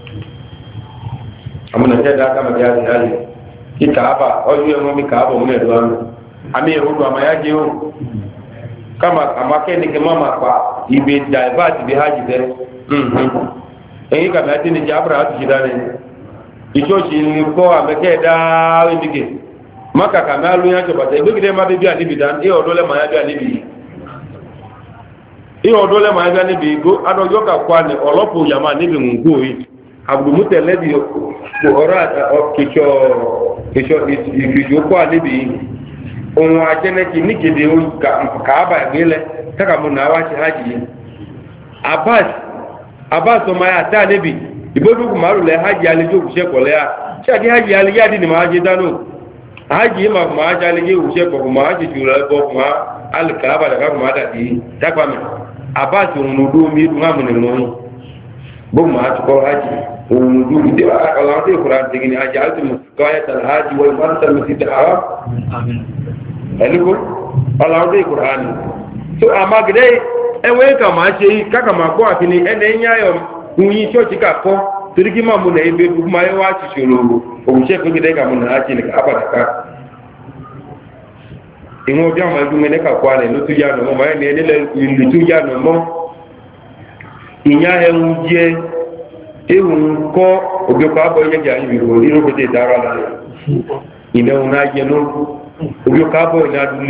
amuna ke da ka ma haji ki kaaba oju yo mi kaaba mu ne do ami rudu amayaje o kama amake ni mama kwa ibe divert bi haji de eyi ka ba tini jabra atu jidane ichochi ni ko ameke da we dige maka kamalu ya cho bata ibe gide ma bi ani bidan e odole ma ya bi ani bi e odole ma ya bi ani bi go ado yo ka kwa ni olopo yama ni bi ngwo yi abu mutele bi ko ora o kicho ifijo kwa ni bi ohun ajẹ́nẹ́kì ní gèdè kaaba ìgbélẹ̀ kaka mun na washi haji abbas o ma ya ta nebi ibodu ku maru le haji ale jo kuse ko le a sha di haji ale ya di ni ma haji danu haji ma haji ale je kuse ko ma haji jura ko ma al kaaba da ka ma da di takwa me abbas unu do mi du ngamu ne no bo ma ko haji unu du de ala de qur'an de ni haji altum qayat al haji wal marsal masjid al haram amin aliko ala de qur'an so amagde enwe ka ma se kaka ma ko akini ene nyayo unyi church ka ko turiki ma mu na ebe bu ma ye wa chi shoro o se ko gide ka mu na achi ni ka abada ka ingo bia ma du mene ka kwa le lu tu ya no mo ma ne le lu tu ya no mo inya he unje e un ko obi ko abo ye ja yi ro ro de dara la ina una je no obi ko abo ina du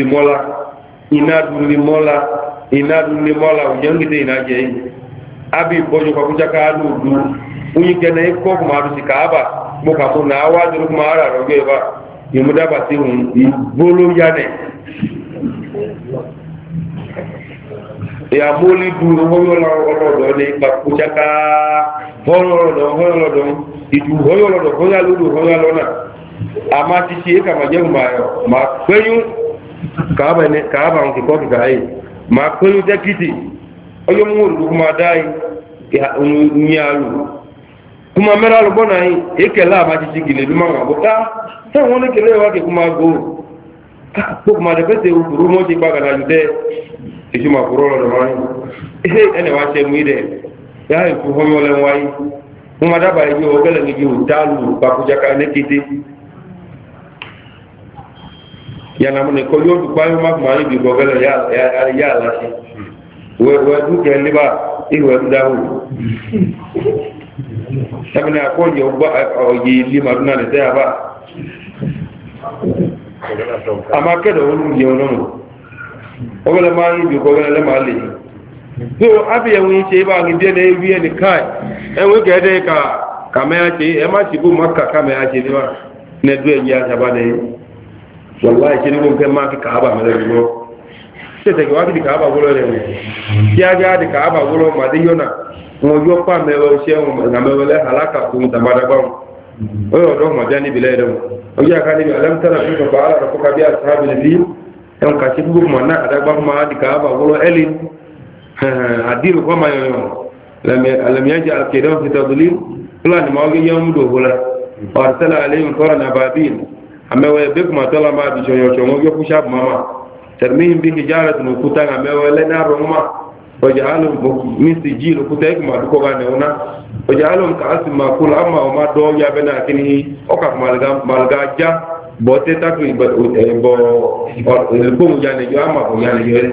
limola ujengite ina je abi bojo kwa kuchaka adudu unyi kene ko kuma adusi kaaba boka kuna awadru kuma ara roge ba yimuda bati un ibolo yane ya moli du hoyo la orodo le ba kuchaka holodo itu hoyo lo hoya ludu hoya lona ama tisi kama je mayo ma kwenyu kaaba on ko kai ma kwenyu dekiti oyo muru kuma dai ya unyalu kuma meralo bona yi ekela ma tisi gile duma ngabota se woni kele wa ke kuma go ko kuma de pete uru mo ti baga na jude isuma kurolo do mani ene wa se muide ya yi ku hoyo le wai kuma da ba yi o gele ngi ju dalu ba ku jaka ne kiti yana mune ko yo du bayo mak mari bi go gele ya la shi we du ke liba i we du dawu tamne ko yo ba o yi li maruna ne ta ba ama ke do lu yo no o gele mari bi go gele ma le so abi en se ba ngi de ne wi ni kai en we ke de ka me achi e ma ti bu makka ka me achi ni wa ne du en ya ta ba de wallahi kini ko ke ma ki kaaba me le go se te ko abi kaaba go le ya ga di kaaba go lo ma de yona mo yo pa me lo se o na me le halaka ku ta ma da ba o yo do ma jani bi le do o ya ka ni alam tara fi ko ala ko ka bi ashabil fil en ka ci bu mo na da ba ma di kaaba go lo elin adil ko ma yo lam yaj'al kidam fi tadlil plan ma ga yamudo hola arsala alayhim qurana babil amewe bekuma tola ma bi jonyo chongo yo pushab mama termihim bi hijaratun kutanga amewe le na roma wajalum misjil kutek ma ko gane ona wajalum ka asma kul amma ma do ya bena kini o ka malga ja bote ta ku bo ko mu jane yo ama ko jane yo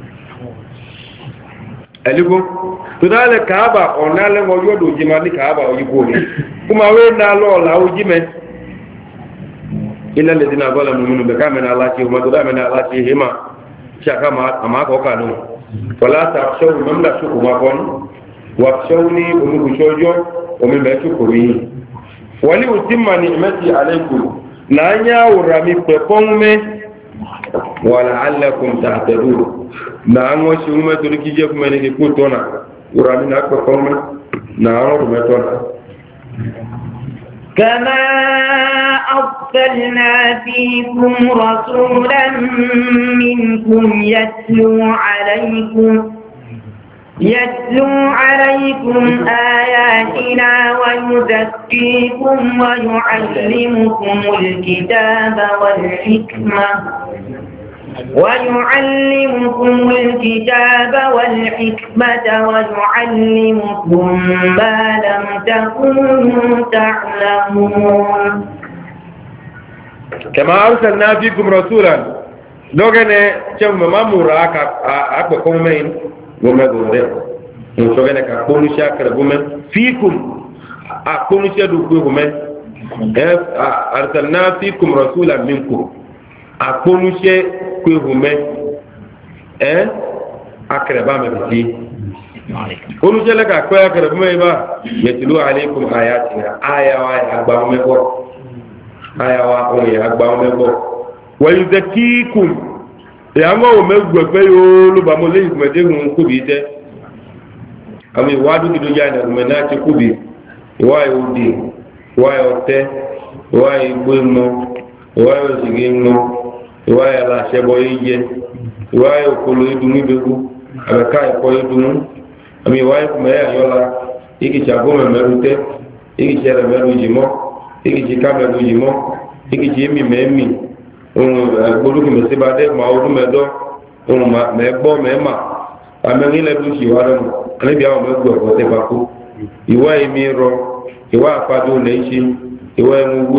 eliko tudale kaaba onale ngo yodo jimani kaaba o yibo ni kuma we na lo la o jime illa alladhina zalamu minhum bikamana allati huma tudamana allati hima shakama amako kanu wala takhshaw man la shukuma kon wakhshawni umu shojo umu la shukuri wali utimma ni'mati alaykum la nyawrami peponme wala allakum tahtadun na ngo shume turki je kuma ne ku tona urami na peponme na ngo metona كما أرسلنا فيكم رسولا منكم يتلو عليكم آياتنا ويزكيكم ويعلمكم الكتاب والحكمة ويعلمكم ما لم تكونوا تعلمون كما أرسلنا فيكم رسولا دوغني كم مامورا أكبكم من ومدوره نسوغني كأكونوا شاكر بمن فيكم أكونوا شاكر بمن أرسلنا فيكم رسولا منكم أكونوا شاكر بمن أكربا مبتي قولوا لك أكربا مبتي يتلو عليكم آياتنا آية أكبر مبتي aya wa o ya gba o mebo wa yuzakikum ìyàmọ́ òun mẹ́gbẹ̀ pé yóò ló bá mọ́ lẹ́yìn kùmẹ̀déhùn kúbi tẹ́ àmì ìwádùú kìdó yá ìdàgbùmẹ̀ náà ti kúbi ìwá ìwòdì ìwá ọ̀tẹ́ ìwá ìgbó ìmọ̀ ìwá ìwòsìgì ìmọ̀ ìwá ìlàṣẹ́bọ̀ yíyẹ ìwá ìkòlò ìdùnnú ìbẹ̀kú àbẹ̀ká ìkọ́ ìdùnnú àmì ìwá ìkùmẹ̀ àyọ́la ìkìtì àgbọ̀mẹ̀mẹ̀rù tẹ́ ìkìtì ẹ̀rẹ̀mẹ̀rù jìmọ́ ìkìtì kámẹ̀rù jìmọ́ ìkìtì èmì mẹ́mì ohun gbólókè mẹ́síbadé ma ọdún mẹ́dọ́ ohun mẹ́gbọ́ mẹ́mà àmẹ́rin lẹ́bí ṣì wá lẹ́nu níbi àwọn mẹ́gbọ́ ọ̀pọ̀ tẹ́fà kó ìwá èmi rọ ìwá àpájọ lẹ́ṣin ìwá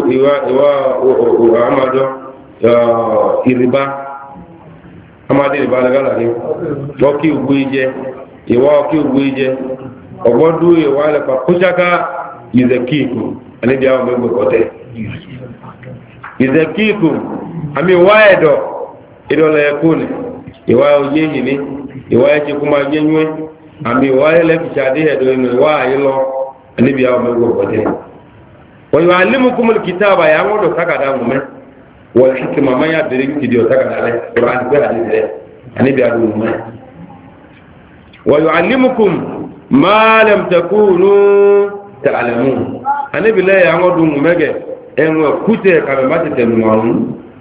àmàjọ ìrìbá amadé ìrìbá lẹ́gàlà ní ọkí ògbó ìjẹ ìwá ọkí ògbó ìjẹ ọgbọ́dún ìwá lẹ́fà kóṣáká ìzẹ̀kíìkù níbi àwọn mẹ́gbọ́ ọ̀pọ̀ tẹ́ ìzẹ̀kíìkù àmì ìwá ẹ̀dọ̀ ìdọ̀lẹ̀ ẹ̀kọ́ ni ìwá oyé yìí ni ìwá ẹ̀ṣẹ̀ kó máa yé yúẹ́ àmì ìwá ẹlẹ́kìṣà dé ẹ̀dọ̀ inú ìwá ayé lọ níbi àwọn ọmọ ẹgbẹ̀ ọ̀pọ̀tẹ́ wọ́n yóò alímùkúmùlù kìtà àbáyé àwọn ọ̀dọ̀ sákàdá mú mẹ́ wọ́n sì ti màmá yà bèrè kìdí ọ̀sákàdá rẹ̀ kúrò àti pé àdìsẹ́ níbi àdùn mẹ́ wọ́n yóò alímùkùm máa lẹ́m tẹkùnú tààlẹ̀mù àníbi lẹ́yìn àwọn ọdún mẹ́gẹ̀ ẹ̀wọ̀n kútẹ̀ kàmẹ́ má ti tẹ̀lù ọ̀run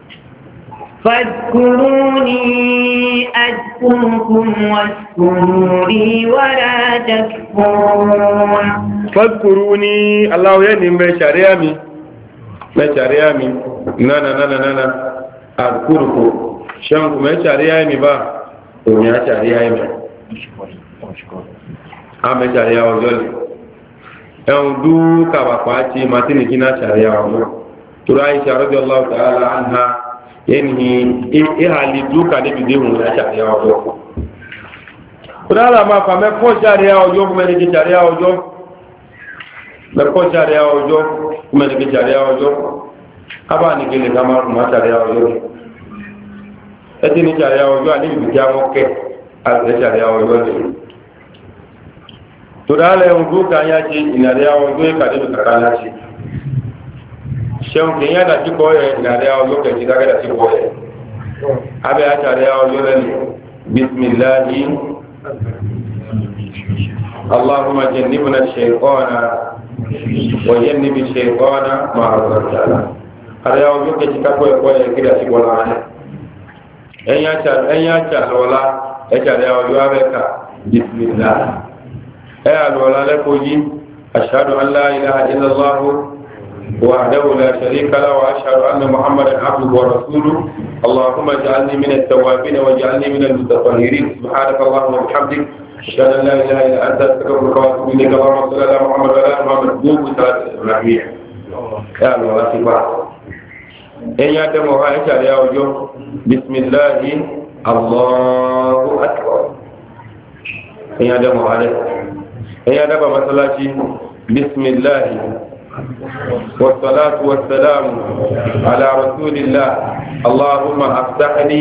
فاذكروني أذكركم واشكروا لي ولا تكفرون فاذكروني الله يعني ما شريامي نانا أذكركم شانكم ما شريامي با وما شريامي أما شريامي وجولي ẹ̀hùn dúkà bàpá tí martini gina ṣàríyà ọmọ tó ráyí ṣàrọ́bí allah ta'ala anha yẹni ìhàlì dúkà níbi déhùn ṣàríyà ọjọ́ kúrò máa fà mẹ́kọ́ ṣàríyà ọjọ́ kúmẹ́lẹ́gì ṣàríyà ọjọ́ mẹ́kọ́ ṣàríyà ọjọ́ kúmẹ́lẹ́gì ṣàríyà ọjọ́ kábà ní gẹ́lẹ̀ ká máa rùmọ́ ṣàríyà ọjọ́ ẹtí ní ṣàríyà ọjọ́ àníbi tí a mọ́ kẹ́ àti ṣàríyà ọjọ́ lẹ́yìn turale unduka yaji inaria ozo kademi kakana chi sheun kenya da ti boye inaria ozo ke ti daga da ti boye abe acharia ozo le bismillah allahumma jannibna ash-shaytana wa jannib ash-shaytana ma razaqtana aria ozo ke ti kapo boye kida ti bola enya cha lola acharia ozo abeka bismillah الولا لكوجي أشهد أن لا إله إلا الله وحده لا شريك له وأشهد أن محمدا عبده ورسوله اللهم اجعلني من التوابين واجعلني من المتطهرين سبحانك اللهم وبحمدك أشهد أن لا إله إلا أنت أستغفرك وأتوب إليك اللهم صل على محمد وعلى آل محمد دوب صلاة إبراهيم يا الولا سبحان إن يأتي عائشة يا وجوه بسم الله الله أكبر إن يأتي عائشة يا دبا مسلاتي بسم الله والصلاة والسلام على رسول الله اللهم افتح لي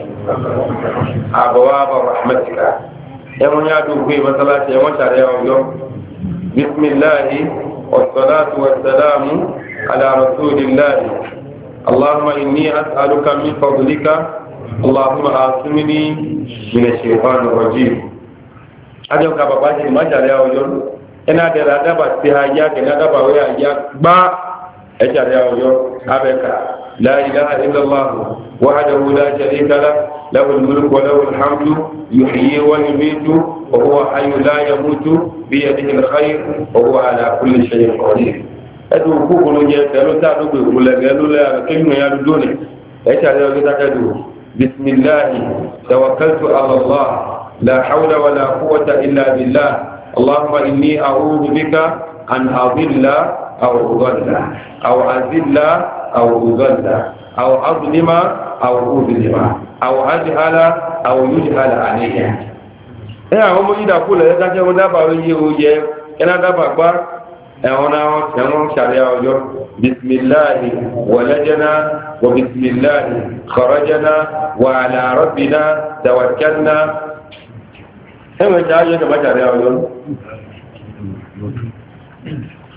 أبواب رحمتك يا من يدعو في مسلاتي يا مشعر يا وجو بسم الله والصلاة والسلام على رسول الله اللهم إني أسألك من فضلك اللهم أعصمني من الشيطان الرجيم ajo ka baba ji ma jare ojo ena de la daba ti haya ke na daba we haya ba e jare ojo abeka la ilaha illa allah wahdahu la sharika la lahu al-mulku wa lahu al-hamdu yuhyi wa yumiitu wa huwa hayyun la yamutu bi yadihi al-khayr wa huwa ala kulli shay'in qadir edu ku ko je telo ta do be mule gelu la ke mi ya do ne e jare ojo ta ka do bismillah tawakkaltu ala allah لا حول ولا قوة إلا بالله اللهم إني أعوذ بك أن أضل أو أضل أو أذل أو أضل أو أظلم أو أظلم أو أجهل أو يجهل علي àwọn ọmọ yìí dàkú lẹ́yìn dájẹ́ wọn dábàá oyé oyẹ ẹ̀nà dábàá gbá ẹ̀wọ̀n ṣàríà ọjọ́ bismillahi wàlẹ́jẹ́ná wà bismillahi kọ̀rọ̀jẹ́ná wà àlàrọ̀bìná tàwàkẹ́ná ẹ̀wọ̀n ìjà ayé ẹ̀nà ṣàríà ọjọ́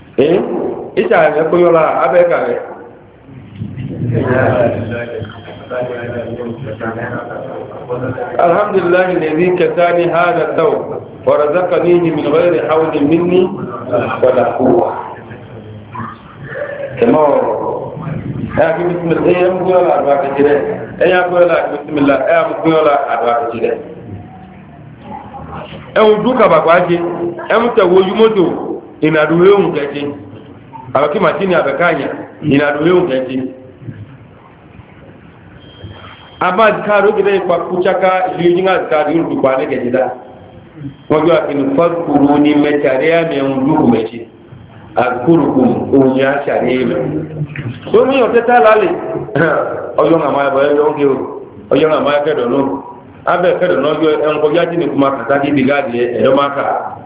ìṣà rẹ̀ kó yọ́la abẹ́ẹ̀kà rẹ̀ الحمد لله الذي كساني هذا الثوب ورزقنيه من غير حول مني ولا قوة كما لكن بسم الله يا مقول لا أدواك جده يا مقول لا بسم الله يا مقول لا أدواك جده دوكا بقواجي تقول موتو إن أدوهم كذي أو كما تيني أبكانيا إن أدوهم كذي أما ذكروا كده يفكوشكا يجينا ذكروا يقولوا كذا وجوا كنوا فكروني متاريا من دوكم كذي akurukum onya sharebe so mi o teta lale oyo na ma ba yo nge oyo na ma ke do no abe ke do no yo en ko ya ti ni kuma ka ti digadi e do maka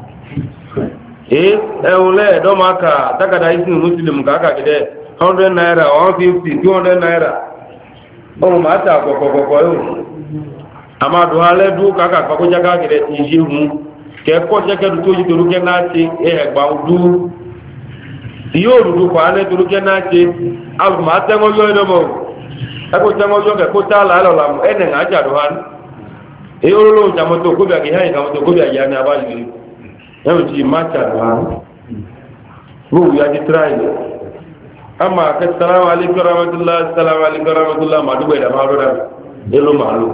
ole do maka taka da isi muslim ka ka gide 100 naira 150 200 naira o ma ta ko yo ama do ale du ka ka ko jaga gide ti hu ke ko je ke du to ji do ke na ti gba du yóò dúdú kọ́ alẹ́ torí kẹ́ náà ṣe alùpùpù àtẹ́wọ́jọ́ ẹ̀dọ́mọ̀ ẹ̀kọ́ tẹ́wọ́jọ́ kẹ́kọ́ tá àlàálọ̀ làmù ẹ̀nẹ̀ ń àjàdọ̀ wá ní èyí olóòrùn jàmọ́tò kóbi àkè hàn ìkàmọ́tò kóbi àyà ní abáyé ẹ̀rù tí má ṣàdọ̀ wá bóòwù yá ti tíráìlì ama kẹ́ sàlámù alẹ́kọ́ rámẹ́túlá màdúgbò ìdàmà rọ́dà èlò màlúù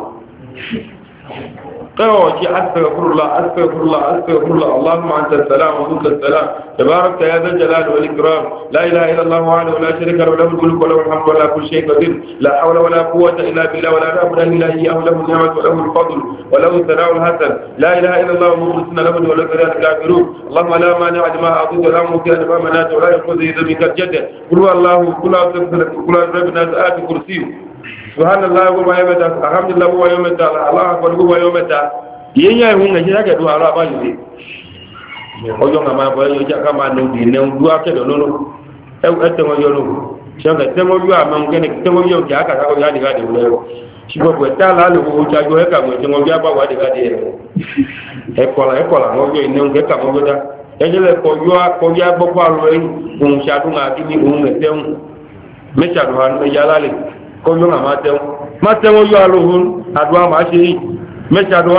قوتي أستغفر الله اللهم أنت السلام ومنك السلام تبارك يا ذا الجلال والإكرام لا إله إلا الله وحده لا شريك له له الملك وله الحمد ولا كل شيء قدير لا حول ولا قوة إلا بالله ولا نعبد إلا إياه له النعمة وله الفضل وله الثناء الحسن لا إله إلا الله ومخلصنا له ولا كره الكافرون اللهم لا مانع لما أعطيت ولا معطي لما منعت ولا يأخذ إذا منك الجد قل هو الله كل ربنا آت كرسيه سبحان الله وما يمتع الحمد لله وما يمتع الله أكبر وما يمتع yenya ihun ngeje yake do ara ba yule ojo nga ma bo yo jaka ma no di ne du ake do no ete mo yo no shanga te mo yo ama ngene te mo yo jaka ka ko ya diga de wo shibo ko ta la lo wo ja jo e ka mo te mo ya ba wa diga de e kola mo yo ne nge ka mo da ejele ko ya bo pa lo yi un sha du nga ki ni un ete un me sha do han me ya la le ko yo nga ma te mo yo alo hun adwa ma se yi me sha do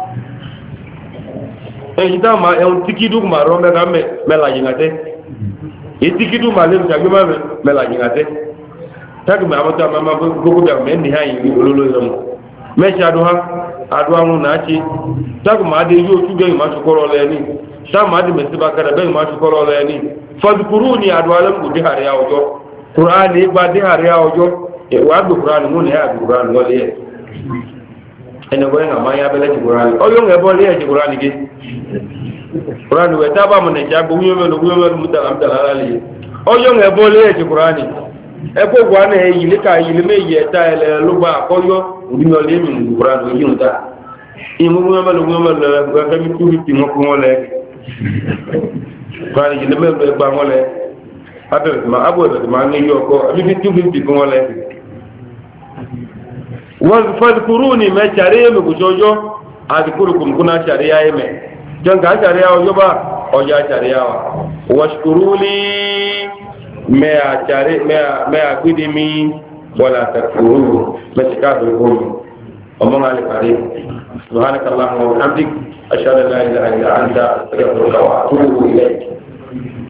ejida ma en tikidu ma ro me game me la yingate e tikidu ma le jagbe ma me la yingate tag me amata mama gogo da me ni hayi ni ololo yo me jadu ha adu anu na chi tag ma de yo tu ge ma sukoro le ni sa ma de me siba kada be ma sukoro le ni fadkuruni adu alam gudi har ya ojo qur'ani ba de har ya ojo e wa du qur'ani mun ya du qur'ani lo le ene go nga ma ya bele ti qur'ani o yo ngebo le ti qur'ani ge qur'ani we taba mo ne jago wiyo me muta am dala ali o yo ngebo le ti qur'ani e ko gwa na e yile ka yile me ye ta ele lu ba ko yo ndi no le mi qur'ani yi muta imu mo me le ga ka mi tu ti mo ko le qur'ani yile me ba mo le ado ma abo ma ni yo ko mi tu ti ko le واذكروني ما شريم بجوجو اذكركم كنا شريا يمه جنگا شريا وجبا اوجا شريا واشكروا لي ما شري ما اقدمي ولا تكفروا مشكاكم ومن على الكريم سبحانك اللهم وبحمدك اشهد ان لا اله الا انت استغفرك واتوب اليك